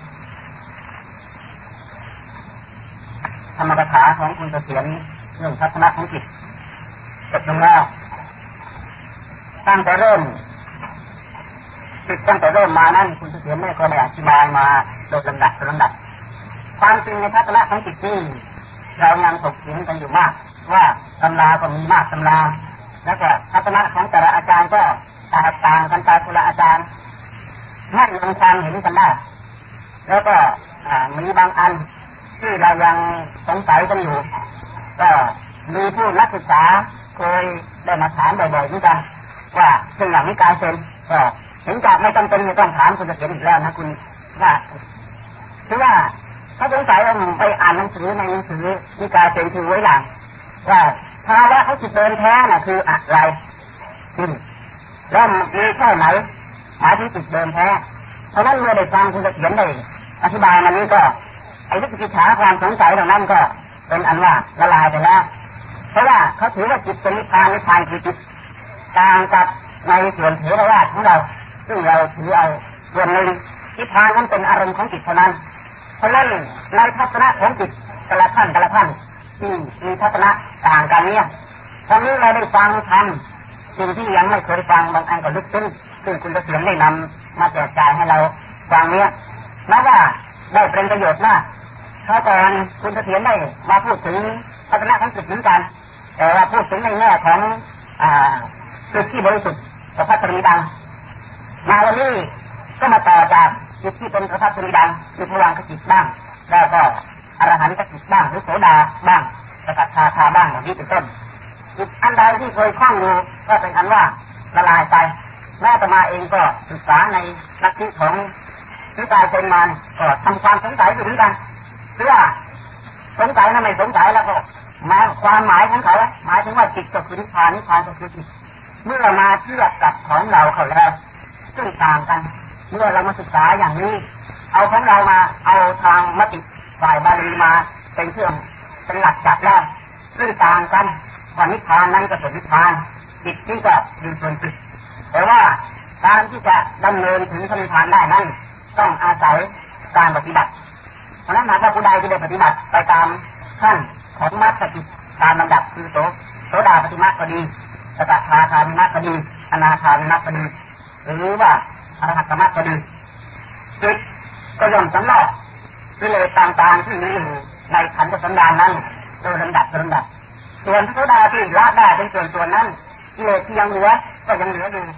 Speaker 1: ธรรมกถาของคุณเสถียรเรื่องทัศนะของจิตจบลงแล้วตั้งแต่เริ่มจิตตั้งแต่เริ่มมานั้นคุณเสถียรไม่ก็ได้อธิบายมาโดยลำดับโดยลำดับความจริงในทัศนะของจิตที่เรายังถกเถียงกันอยู่มากว่าตำราก็มีมากตำราแล้วก็ทัศนะของแต่ละอาจารย์ก็แตกต่างกันไปคนละอาจารย์ไม่ลงความเห็นกันได้แล้วก็มีบางอันที่เรายังสงสัยกันอยู่ก็มีผู้นักศึกษาเคยได้มาถามบ่อยๆเหมือนกันว่าซึ่งอย่างนี้การเซ็นก็เห็นจากไม่จำเป็นจะต้องถามคุณจะเขียนอีกแล้วนะคุณว่าคือว่าเขาสงสัยว่าไปอ่านหนังสือในหนังสือมีการเซ็นถือไว้อย่างว่าภาวะเขาจิตเดินแท้น่ะคืออะไรอืมแล้วมีแค่ไหนหมายถึงจิตเดินแท้เพราะนั้นเมื่อได้ฟังคุณจะเขียนได้อธิบายมานี้ก็ไอ้วิจิตรความสงสัยเหล่านั้นก็เป็นอันว่าละลายไปแล้วเพราะว่าเขาถือว่าจิตเป็นนิพพานนิพพานคือจิตต่างกับในส่วนเถรวาทของเราซึ่งเราถือเอาส่วนหนึ่งนิพพานนั้นเป็นอารมณ์ของจิตเท่านั้นเพราะนั้นในทัศนะของจิตแต่ละท่านแต่ละท่านที่มีทัศนะต่างกันเนี่ยตอนนี้เราได้ฟังทำสิ่งที่ยังไม่เคยฟังบางอันก็ลึกซึ้งซึ่งคุณเสถียรได้นำมาแจกจ่ายให้เราฟังเนี่ยนับว่าได้เป็นประโยชน์มากเพราะก่อนคุณเสถียรได้มาพูดถึงทัศนะของจิตเหมือนกันแต่ว่าพูดถึงในแง่ของจิตที่บริสุทธิ์สัพพะตรีดังมาวันนี้ก็มาต่อจากจิตที่เป็นสัพพะตรีดังมีพลังขจิตบ้างแล้วก็อรหันต์จิตบ้างหรือโสดาบ้างสกัดชาคาบ้างอย่างนี้เป็นต้นจิตอันใดที่เคยคล้องอยู่ก็เป็นอันว่าละลายไปแม่อาตมาเองก็ศึกษาในลัทธิของนิกายเซนมานก็ทำความสงสัยอยู่เหมือนกันเพื่อสงสัยนะไม่สงสัยแล้วก็มาความหมายของเขาหมายถึงว่าจิตก็คือนิพพานนิพพานก็คือจิตเมื่อมาเทียบกับของเราเขาแล้วซึ่งต่างกันเมื่อเรามาศึกษาอย่างนี้เอาของเรามาเอาทางมติฝ่ายบาลีมาเป็นเครื่องเป็นหลักจับแล้วซึ่งต่างกันว่านิพพานนั้นก็เป็นนิพพานจิตนี่ก็อยู่ส่วนจิตแต่ว่าการที่จะดำเนินถึงนิพพานได้นั้นต้องอาศัยการปฏิบัติเพราะนั้นหากว่าผู้ใดที่ได้ปฏิบัติไปตามขั้นของมรรคจิตตามลำดับคือโสโสดาปฏิมาก็ดีสกทาคามิมัคก็ดีอนาคามิมัคก็ดีหรือว่าอรหัตตมัคก็ดีจิตก็ย่อมสำลักกิเลสต่างๆที่มีอยู่ในขันธ์สันดานนั้นโดยลำดับโดยลำดับส่วนโสดาที่ละได้เป็นส่วนส่วนนั้นกิเลสที่ยังเหลือก็ยังเหลืออยู่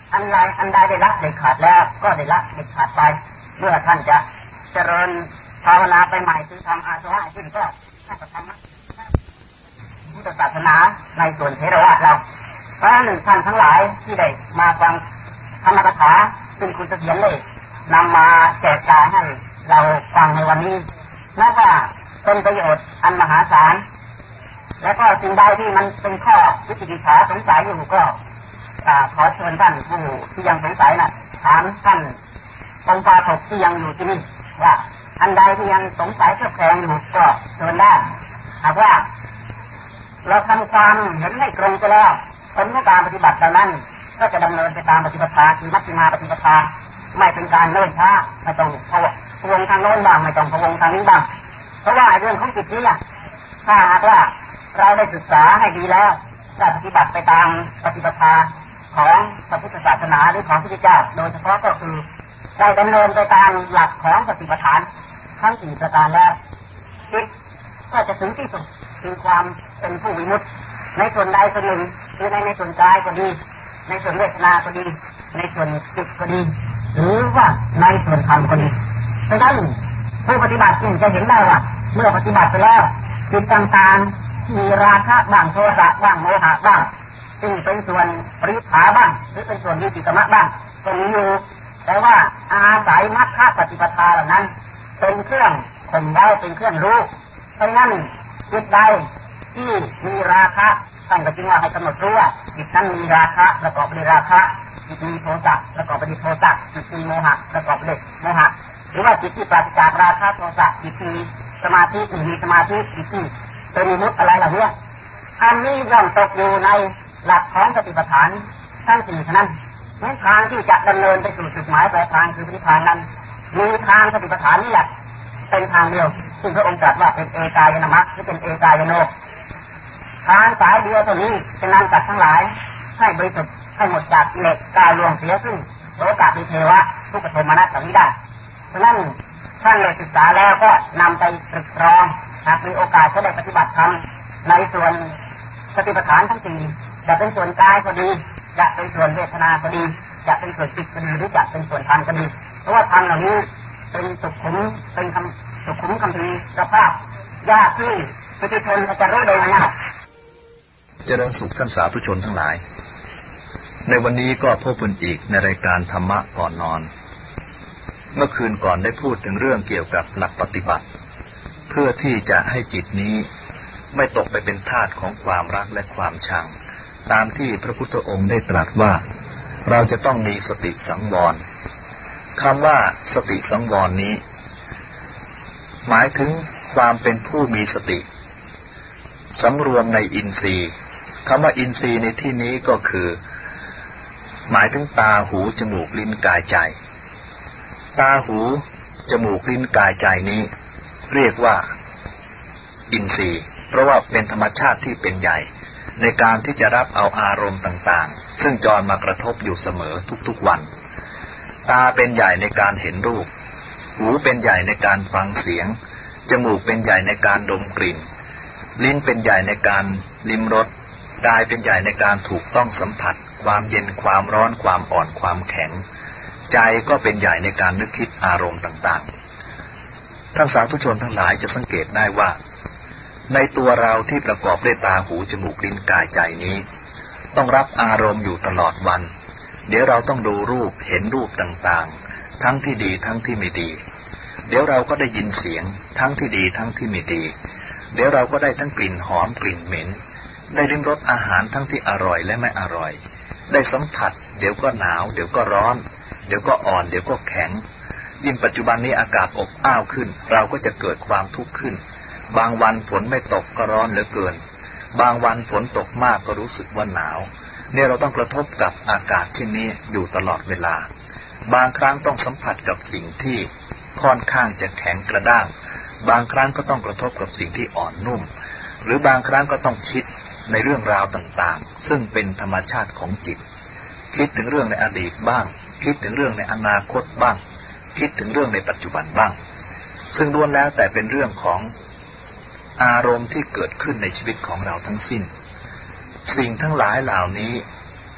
Speaker 1: อันใดอันใดได้ละได้ขาดแล้วก็ได้ละได้ขาดไปเมื่อท่านจะเจริญภาวนาไปใหม่คือทำอาสวะขึ้นก็ท่านก็ทำพุทธศาสนาในส่วนเทรวาทเราเพราะหนึ่งท่านทั้งหลายที่ได้มาฟังธรรมกถาซึ่งคุณเสถียรเลยนำมาแจกจ่ายให้เราฟังในวันนี้นับว่าเป็นประโยชน์อันมหาศาลและก็สิ่งใดที่มันเป็นข้อวิจิตรฉาสงสัยอยู่ก็ขอเชิญท่านผู้ที่ยังสงสัยนะถามท่านองค์ปาถกที่ยังอยู่ที่นี่ว่าอันใดที่ยังสงสัยเครือบแคลงอยู่ก็เชิญได้หากว่าเราทำความเห็นให้ตรงไปแล้วผลของการปฏิบัติดังนั้นก็จะดำเนินไปตามปฏิปทาคือมัชฌิมาปฏิปทาไม่เป็นการเลื่อนช้าไม่ต้องพะวงทางโน้นบ้างไม่ต้องพะวงทางนี้บ้างเพราะว่าเรื่องของจิตนี้ถ้าหากว่าเราได้ศึกษาให้ดีแล้วจะปฏิบัติไปตามปฏิปทาของพระพุทธศาสนาหรือของพระพุทธเจ้าโดยเฉพาะก็คือได้ดำเนินไปตามหลักของปฏิปทานทั้งสี่ประการแล้วจิตก็จะถึงที่สุดคือความเป็นผู้วิมุตติในส่วนใดส่วนหนึ่งคือในในส่วนกายก็ดีในส่วนเวทนาก็ดีในส่วนจิตก็ดีหรือว่าในส่วนธรรมก็ดีเพราะฉะนั้นผู้ปฏิบัติจึงจะเห็นได้ว่าเมื่อปฏิบัติไปแล้วจิตต่างๆมีราคะบ้างโทสะบ้างโมหะบ้างซึ่งเป็นส่วนปริภาบ้างหรือเป็นส่วนวิจิตรมะบ้างตรงนี้อยู่แต่ว่าอาศัยมรรคปฏิปทาเหล่านั้นเป็นเครื่องข่มไว้เป็นเครื่องรู้เพราะงั้นจิตใดที่มีราคะท่านก็จึงว่าให้กำหนดรู้ว่าจิตนั้นมีราคะประกอบด้วยราคะจิตมีโทสะประกอบไปด้วยโทสะจิตมีโมหะประกอบไปด้วยโมหะหรือว่าจิตที่ปราศจากราคะโทสะจิตมีสมาธิมีสมาธิจิตที่เป็นวิมุตติอะไรเหล่านี้อันนี้ย่อมตกอยู่ในหลักของสติปัฏฐานทั้งสี่เท่านั้นในทางที่จะดำเนินไปสู่จุดหมายปลายทางคือนิพพานนั้นมีทางสติปัฏฐานนี่แหละเป็นทางเดียวซึ่งพระองค์ตรัสว่าเป็นเอกายนามะหรือเป็นเอกายโนทางสายเดียวตัวนี้เป็นนางตัดทั้งหลายให้บริสุทธิ์ให้หมดจากกิเลสกายลวงเสียซึ่งโลกาภิเทวะทุกขโทมนัสเหล่านี้ได้เพราะนั้นท่านได้ศึกษาแล้วก็นำไปตรึกตรองหากมีโอกาสก็ได้ปฏิบัติธรรมในส่วนสติปัฏฐานทั้งสี่จะเป็นส่วนกายก็ดีจะเป็นส่วนเวทนาก็ดีจะเป็นส่วนจิตก็ดีหรือจะเป็นส่วนธรรมก็ดีเพราะว่าธรรมเหล่านี้เป็นสุขุมเป็นคำสุขุมคำพีสภาพยากที่ปุถุชนจะรู้โดยง่าย
Speaker 2: เจริญสุขท่านสาธุชนทั้งหลายในวันนี้ก็พบกันอีกในรายการธรรมะก่อนนอนเมื่อคืนก่อนได้พูดถึงเรื่องเกี่ยวกับหลักปฏิบัติเพื่อที่จะให้จิตนี้ไม่ตกไปเป็นทาสของความรักและความชังตามที่พระพุทธองค์ได้ตรัสว่าเราจะต้องมีสติสังวรคำว่าสติสังวรนี้หมายถึงความเป็นผู้มีสติสำรวมในอินทรีย์คำว่าอินทรีย์ในที่นี้ก็คือหมายถึงตาหูจมูกลิ้นกายใจตาหูจมูกลิ้นกายใจนี้เรียกว่าอินทรีย์เพราะว่าเป็นธรรมชาติที่เป็นใหญ่ในการที่จะรับเอาอารมณ์ต่างๆซึ่งจรมากระทบอยู่เสมอทุกๆวันตาเป็นใหญ่ในการเห็นรูปหูเป็นใหญ่ในการฟังเสียงจมูกเป็นใหญ่ในการดมกลิ่นลิ้นเป็นใหญ่ในการลิ้มรสกายเป็นใหญ่ในการถูกต้องสัมผัสความเย็นความร้อนความอ่อนความแข็งใจก็เป็นใหญ่ในการนึกคิดอารมณ์ต่างๆท่านสาธุชนทั้งหลายจะสังเกตได้ว่าในตัวเราที่ประกอบด้วยตาหูจมูกลิ้นกายใจนี้ต้องรับอารมณ์อยู่ตลอดวันเดี๋ยวเราต้องดูรูปเห็นรูปต่างๆทั้งที่ดีทั้งที่ไม่ดีเดี๋ยวเราก็ได้ยินเสียงทั้งที่ดีทั้งที่ไม่ดีเดี๋ยวเราก็ได้ทั้งกลิ่นหอมกลิ่นเหม็นได้ลิ้มรสอาหารทั้งที่อร่อยและไม่อร่อยได้สัมผัสเดี๋ยวก็หนาวเดี๋ยวก็ร้อนเดี๋ยวก็อ่อนเดี๋ยวก็แข็งยิ่งปัจจุบันนี้อากาศอบอ้าวขึ้นเราก็จะเกิดความทุกข์ขึ้นบางวันฝนไม่ตกก็ร้อนเหลือเกินบางวันฝนตกมากก็รู้สึกว่าหนาวเนี่ยเราต้องกระทบกับอากาศเช่นนี้อยู่ตลอดเวลาบางครั้งต้องสัมผัสกับสิ่งที่ค่อนข้างจะแข็งกระด้างบางครั้งก็ต้องกระทบกับสิ่งที่อ่อนนุ่มหรือบางครั้งก็ต้องคิดในเรื่องราวต่างๆซึ่งเป็นธรรมชาติของจิตคิดถึงเรื่องในอดีตบ้างคิดถึงเรื่องในอนาคตบ้างคิดถึงเรื่องในปัจจุบันบ้างซึ่งล้วนแล้วแต่เป็นเรื่องของอารมณ์ที่เกิดขึ้นในชีวิตของเราทั้งสิ้นสิ่งทั้งหลายเหล่านี้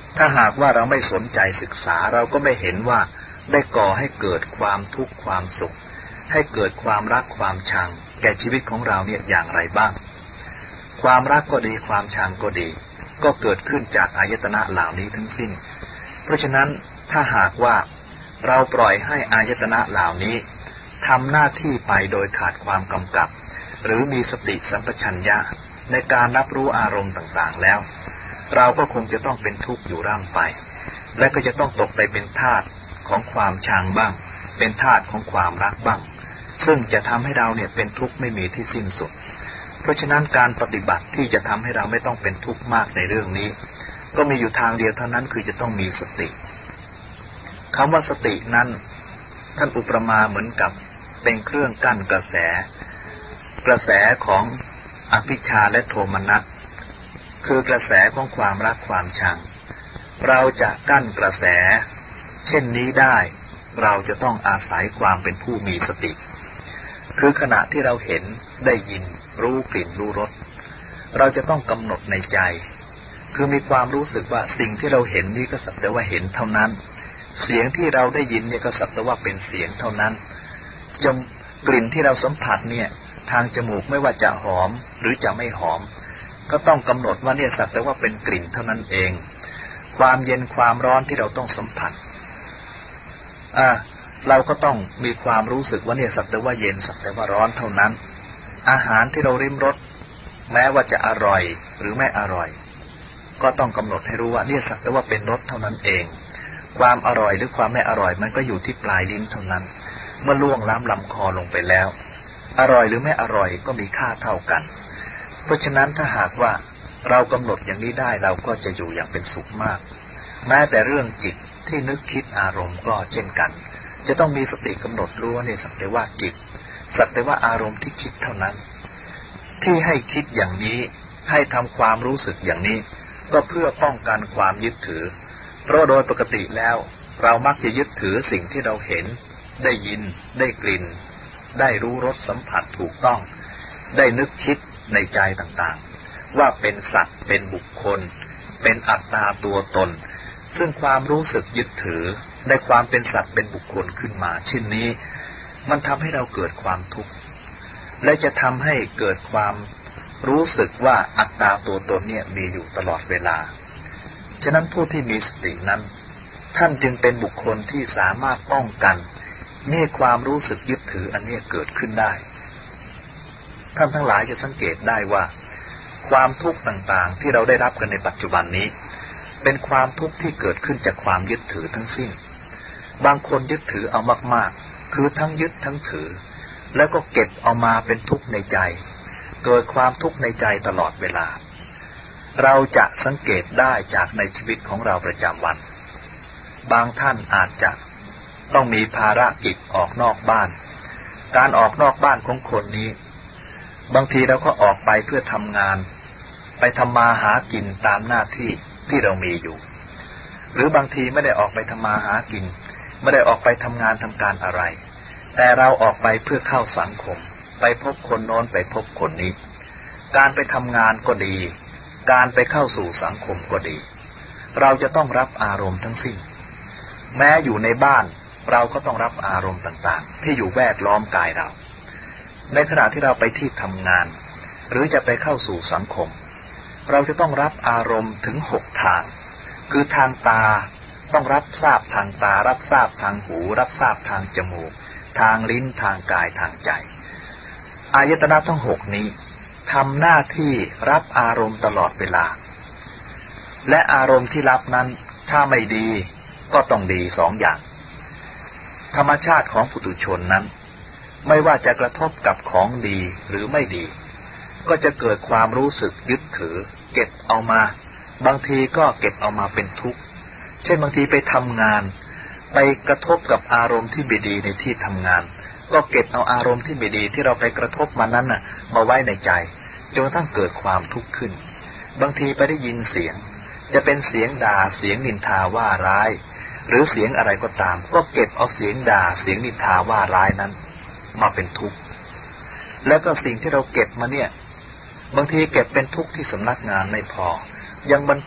Speaker 2: ถ้าหากว่าเราไม่สนใจศึกษาเราก็ไม่เห็นว่าได้ก่อให้เกิดความทุกข์ความสุขให้เกิดความรักความชังแก่ชีวิตของเราเนี่ยอย่างไรบ้างความรักก็ดีความชังก็ดีก็เกิดขึ้นจากอายตนะเหล่านี้ทั้งสิ้นเพราะฉะนั้นถ้าหากว่าเราปล่อยให้อายตนะเหล่านี้ทำหน้าที่ไปโดยขาดความกำกับหรือมีสติสัมปชัญญะในการรับรู้อารมณ์ต่างๆแล้วเราก็คงจะต้องเป็นทุกข์อยู่ร่ำไปและก็จะต้องตกไปเป็นทาสของความชังบ้างเป็นทาสของความรักบ้างซึ่งจะทำให้เราเนี่ยเป็นทุกข์ไม่มีที่สิ้นสุดเพราะฉะนั้นการปฏิบัติที่จะทำให้เราไม่ต้องเป็นทุกข์มากในเรื่องนี้ก็มีอยู่ทางเดียวเท่านั้นคือจะต้องมีสติคำว่าสตินั้นท่านอุปมาเหมือนกับเป็นเครื่องกั้นกระแสกระแสของอภิชฌาและโทมนัสคือกระแสของความรักความชังเราจะกั้นกระแสเช่นนี้ได้เราจะต้องอาศัยความเป็นผู้มีสติคือขณะที่เราเห็นได้ยินรู้กลิ่นรู้รสเราจะต้องกำหนดในใจคือมีความรู้สึกว่าสิ่งที่เราเห็นนี่ก็สักแต่ว่าเห็นเท่านั้นเสียงที่เราได้ยินเนี่ยก็สักแต่ว่าเป็นเสียงเท่านั้นจมกลิ่นที่เราสัมผัสเนี่ยทางจมูกไม่ว่าจะหอมหรือจะไม่หอมก็ต้องกำหนดว่าเนี่ยสักแต่ว่าเป็นกลิ่นเท่านั้นเองความเย็นความร้อนที่เราต้องสัมผัสอ่าเราก็ต้องมีความรู้สึกว่าเนี่ยสักแต่ว่าเย็นสักแต่ว่าร้อนเท่านั้นอาหารที่เราริมรสแม้ว่าจะอร่อยหรือไม่อร่อยก็ต้องกำหนดให้รู้ว่าเนี่ยสักแต่ว่าเป็นรสเท่านั้นเองความอร่อยหรือความไม่อร่อยมันก็อยู่ที่ปลายลิ้นเท่านั้นเมื่อล่วงล้ำลำคอลงไปแล้วอร่อยหรือไม่อร่อยก็มีค่าเท่ากันเพราะฉะนั้นถ้าหากว่าเรากำหนดอย่างนี้ได้เราก็จะอยู่อย่างเป็นสุขมากแม้แต่เรื่องจิตที่นึกคิดอารมณ์ก็เช่นกันจะต้องมีสติกำหนดรู้ว่าเนี่ยสักแต่ว่าจิตสักแต่ว่าอารมณ์ที่คิดเท่านั้นที่ให้คิดอย่างนี้ให้ทำความรู้สึกอย่างนี้ก็เพื่อป้องกันความยึดถือเพราะโดยปกติแล้วเรามักจะยึดถือสิ่งที่เราเห็นได้ยินได้กลิ่นได้รู้รสสัมผัสถูกต้องได้นึกคิดในใจต่างๆว่าเป็นสัตว์เป็นบุคคลเป็นอัตตาตัวตนซึ่งความรู้สึกยึดถือในความเป็นสัตว์เป็นบุคคลขึ้นมาเช่นนี้มันทำให้เราเกิดความทุกข์และจะทำให้เกิดความรู้สึกว่าอัตตาตัวตนเนี่ยมีอยู่ตลอดเวลาฉะนั้นผู้ที่มีสตินั้นท่านจึงเป็นบุคคลที่สามารถป้องกันนี่ความรู้สึกยึดถืออันนี้เกิดขึ้นได้ท่านทั้งหลายจะสังเกตได้ว่าความทุกข์ต่างๆที่เราได้รับกันในปัจจุบันนี้เป็นความทุกข์ที่เกิดขึ้นจากความยึดถือทั้งสิ้นบางคนยึดถือเอามากๆคือทั้งยึดทั้งถือแล้วก็เก็บเอามาเป็นทุกข์ในใจเกิดความทุกข์ในใจตลอดเวลาเราจะสังเกตได้จากในชีวิตของเราประจำวันบางท่านอาจจะต้องมีภารกิจออกนอกบ้านการออกนอกบ้านของคนนี้บางทีเราก็ออกไปเพื่อทำงานไปทำมาหากินตามหน้าที่ที่เรามีอยู่หรือบางทีไม่ได้ออกไปทำมาหากินไม่ได้ออกไปทำงานทำการอะไรแต่เราออกไปเพื่อเข้าสังคมไปพบคนโน้นไปพบคนนี้การไปทำงานก็ดีการไปเข้าสู่สังคมก็ดีเราจะต้องรับอารมณ์ทั้งสิ้นแม้อยู่ในบ้านเราก็ต้องรับอารมณ์ต่างๆที่อยู่แวดล้อมกายเราในขณะที่เราไปที่ทำงานหรือจะไปเข้าสู่สังคมเราจะต้องรับอารมณ์ถึงหกทางคือทางตาต้องรับทราบทางตารับทราบทางหูรับทราบทางจมูกทางลิ้นทางกายทางใจอายตนะทั้งหกนี้ทำหน้าที่รับอารมณ์ตลอดเวลาและอารมณ์ที่รับนั้นถ้าไม่ดีก็ต้องดีสองอย่างธรรมชาติของปุถุชนนั้นไม่ว่าจะกระทบกับของดีหรือไม่ดีก็จะเกิดความรู้สึกยึดถือเก็บเอามาบางทีก็เก็บเอามาเป็นทุกข์เช่นบางทีไปทำงานไปกระทบกับอารมณ์ที่ไม่ดีในที่ทำงานก็เก็บเอาอารมณ์ที่ไม่ดีที่เราไปกระทบมานั้นน่ะมาไว้ในใจจนกระทั่งเกิดความทุกข์ขึ้นบางทีไปได้ยินเสียงจะเป็นเสียงด่าเสียงนินทาว่าร้ายหรือเสียงอะไรก็ตามก็เก็บเอาเสียงด่าเสียงนินทาว่าร้ายนั้นมาเป็นทุกข์แล้วก็สิ่งที่เราเก็บมาเนี่ยบางทีเก็บเป็นทุกข์ที่สำนักงานไม่พอยังบรรทุก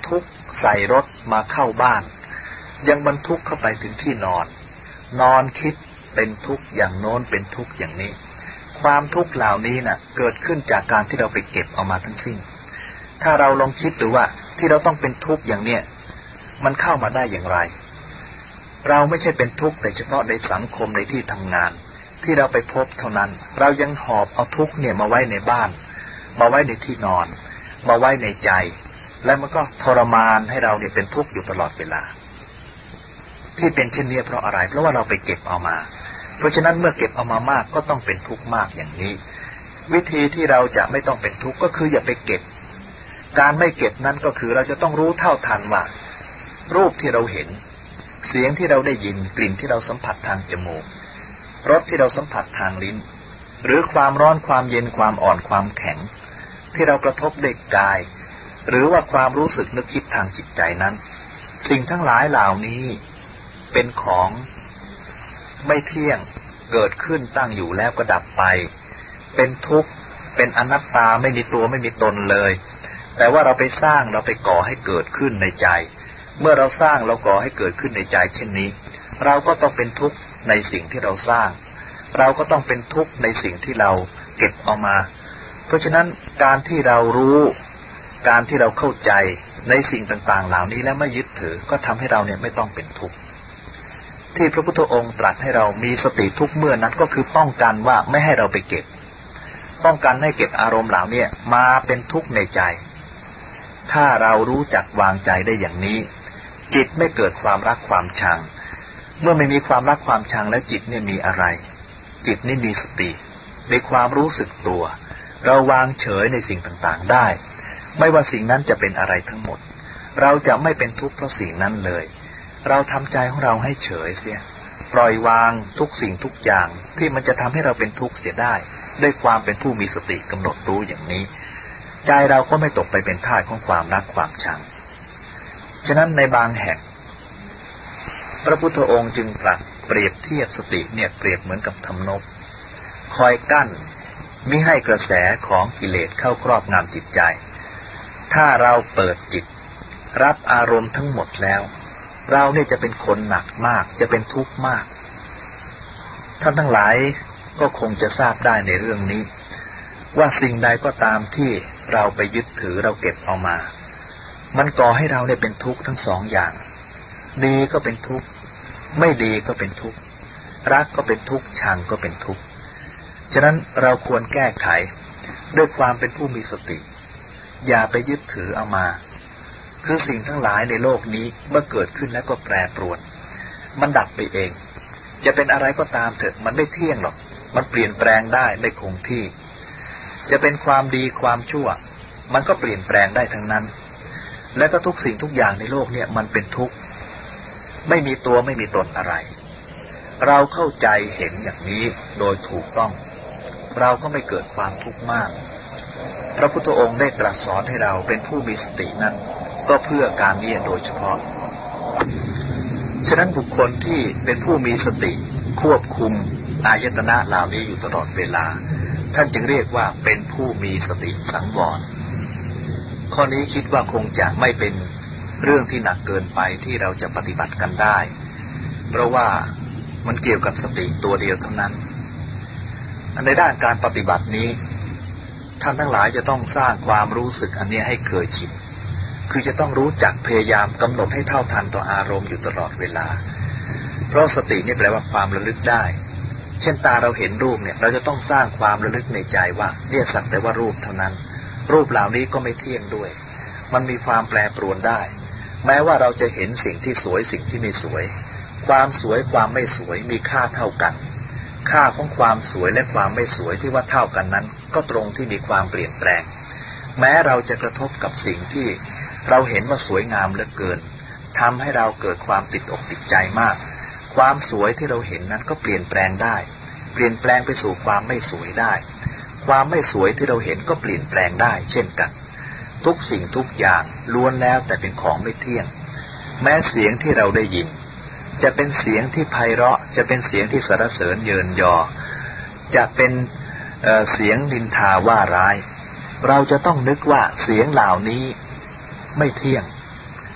Speaker 2: ใส่รถมาเข้าบ้านยังบรรทุกเข้าไปถึงที่นอนนอนคิดเป็นทุกข์อย่างโน้นเป็นทุกข์อย่างนี้ความทุกข์เหล่านี้น่ะเกิดขึ้นจากการที่เราไปเก็บเอามาทั้งสิ้นถ้าเราลองคิดดูว่าที่เราต้องเป็นทุกข์อย่างเนี้ยมันเข้ามาได้อย่างไรเราไม่ใช่เป็นทุกข์แต่เฉพาะในสังคมในที่ทำงานที่เราไปพบเท่านั้นเรายังหอบเอาทุกข์เนี่ยมาไว้ในบ้านมาไว้ในที่นอนมาไว้ในใจและมันก็ทรมานให้เราเนี่ยเป็นทุกข์อยู่ตลอดเวลาที่เป็นเช่นนี้เพราะอะไรเพราะว่าเราไปเก็บเอามาเพราะฉะนั้นเมื่อเก็บเอามามากก็ต้องเป็นทุกข์มากอย่างนี้วิธีที่เราจะไม่ต้องเป็นทุกข์ก็คืออย่าไปเก็บการไม่เก็บนั้นก็คือเราจะต้องรู้เท่าทันว่ารูปที่เราเห็นเสียงที่เราได้ยินกลิ่นที่เราสัมผัสทางจมูกรสที่เราสัมผัสทางลิ้นหรือความร้อนความเย็นความอ่อนความแข็งที่เรากระทบด้วยกายหรือว่าความรู้สึกนึกคิดทางจิตใจนั้นสิ่งทั้งหลายเหล่านี้เป็นของไม่เที่ยงเกิดขึ้นตั้งอยู่แล้วก็ดับไปเป็นทุกข์เป็นอนัตตาไม่มีตัวไม่มีตนเลยแต่ว่าเราไปสร้างเราไปก่อให้เกิดขึ้นในใจเมื่อเราสร้างเราก่อให้เกิดขึ้นในใจเช่นนี้เราก็ต้องเป็นทุกข์ในสิ่งที่เราสร้างเราก็ต้องเป็นทุกข์ในสิ่งที่เราเก็บเอามาเพราะฉะนั้นการที่เรารู้การที่เราเข้าใจในสิ่งต่างๆเหล่านี้และไม่ยึดถือก็ทำให้เราเนี่ยไม่ต้องเป็นทุกข์ที่พระพุทธองค์ตรัสให้เรามีสติทุกเมื่อนั้นก็คือป้องกันว่าไม่ให้เราไปเก็บป้องกันให้เก็บอารมณ์เหล่านี้มาเป็นทุกข์ในใจถ้าเรารู้จักวางใจได้อย่างนี้จิตไม่เกิดความรักความชังเมื่อไม่มีความรักความชังแล้วจิตเนี่ยมีอะไรจิตนี่มีสติในความรู้สึกตัวเราวางเฉยในสิ่งต่างๆได้ไม่ว่าสิ่งนั้นจะเป็นอะไรทั้งหมดเราจะไม่เป็นทุกข์เพราะสิ่งนั้นเลยเราทำใจของเราให้เฉยเสียปล่อยวางทุกสิ่งทุกอย่างที่มันจะทำให้เราเป็นทุกข์เสียได้ด้วยความเป็นผู้มีสติกำหนดรู้อย่างนี้ใจเราก็ไม่ตกไปเป็นทาสของความรักความชังฉะนั้นในบางแห่งพระพุทธองค์จึงตรัสเปรียบเทียบสติเนี่ยเปรียบเหมือนกับทำนบคอยกั้นมิให้กระแสของกิเลสเข้าครอบงำจิตใจถ้าเราเปิดจิตรับอารมณ์ทั้งหมดแล้วเราเนี่ยจะเป็นคนหนักมากจะเป็นทุกข์มากท่านทั้งหลายก็คงจะทราบได้ในเรื่องนี้ว่าสิ่งใดก็ตามที่เราไปยึดถือเราเก็บเอามามันก่อให้เราเนี่ยเป็นทุกข์ทั้งสองอย่างดีก็เป็นทุกข์ไม่ดีก็เป็นทุกข์รักก็เป็นทุกข์ชังก็เป็นทุกข์ฉะนั้นเราควรแก้ไขด้วยความเป็นผู้มีสติอย่าไปยึดถือเอามาคือสิ่งทั้งหลายในโลกนี้เมื่อเกิดขึ้นแล้วก็แปรปรวนมันดับไปเองจะเป็นอะไรก็ตามเถอะมันไม่เที่ยงหรอกมันเปลี่ยนแปลงได้ไม่คงที่จะเป็นความดีความชั่วมันก็เปลี่ยนแปลงได้ทั้งนั้นและก็ทุกสิ่งทุกอย่างในโลกเนี่ยมันเป็นทุกข์ไม่มีตัวไม่มีตนอะไรเราเข้าใจเห็นอย่างนี้โดยถูกต้องเราก็ไม่เกิดความทุกข์มากพระพุทธองค์ได้ตรัสสอนให้เราเป็นผู้มีสตินั้นก็เพื่อการนี้โดยเฉพาะฉะนั้นบุคคลที่เป็นผู้มีสติควบคุมอายตนะเหล่านี้อยู่ตลอดเวลาท่านจึงเรียกว่าเป็นผู้มีสติสังวรข้อนี้คิดว่าคงจะไม่เป็นเรื่องที่หนักเกินไปที่เราจะปฏิบัติกันได้เพราะว่ามันเกี่ยวกับสติตัวเดียวเท่านั้นในด้านการปฏิบัตินี้ท่านทั้งหลายจะต้องสร้างความรู้สึกอันนี้ให้เคยชินคือจะต้องรู้จักพยายามกำหนดให้เท่าทันต่ออารมณ์อยู่ตลอดเวลาเพราะสตินี่แปลว่าความระลึกได้เช่นตาเราเห็นรูปเนี่ยเราจะต้องสร้างความระลึกในใจว่าเนี่ยสักแต่ว่ารูปเท่านั้นรูปเหล่านี้ก็ไม่เที่ยงด้วยมันมีความแปรปรวนได้แม้ว่าเราจะเห็นสิ่งที่สวยสิ่งที่ไม่สวยความสวยความไม่สวยมีค่าเท่ากันค่าของความสวยและความไม่สวยที่ว่าเท่ากันนั้นก็ตรงที่มีความเปลี่ยนแปลงแม้เราจะกระทบกับสิ่งที่เราเห็นว่าสวยงามเหลือเกินทำให้เราเกิดความติดอกติดใจมากความสวยที่เราเห็นนั้นก็เปลี่ยนแปลงได้เปลี่ยนแปลงไปสู่ความไม่สวยได้ความไม่สวยที่เราเห็นก็เปลี่ยนแปลงได้เช่นกันทุกสิ่งทุกอย่างล้วนแล้วแต่เป็นของไม่เที่ยงแม้เสียงที่เราได้ยินจะเป็นเสียงที่ไพเราะจะเป็นเสียงที่สรรเสริญเยินยอจะเป็นเอ่อเสียงนินทาว่าร้ายเราจะต้องนึกว่าเสียงเหล่านี้ไม่เที่ยง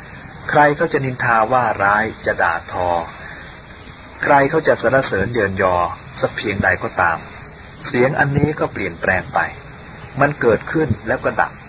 Speaker 2: ใครเขาจะนินทาว่าร้ายจะด่าทอใครเขาจะสรรเสริญเยินยอสักเพียงใดก็ตามเสียงอันนี้ก็เปลี่ยนแปลงไปมันเกิดขึ้นแล้วก็ดับ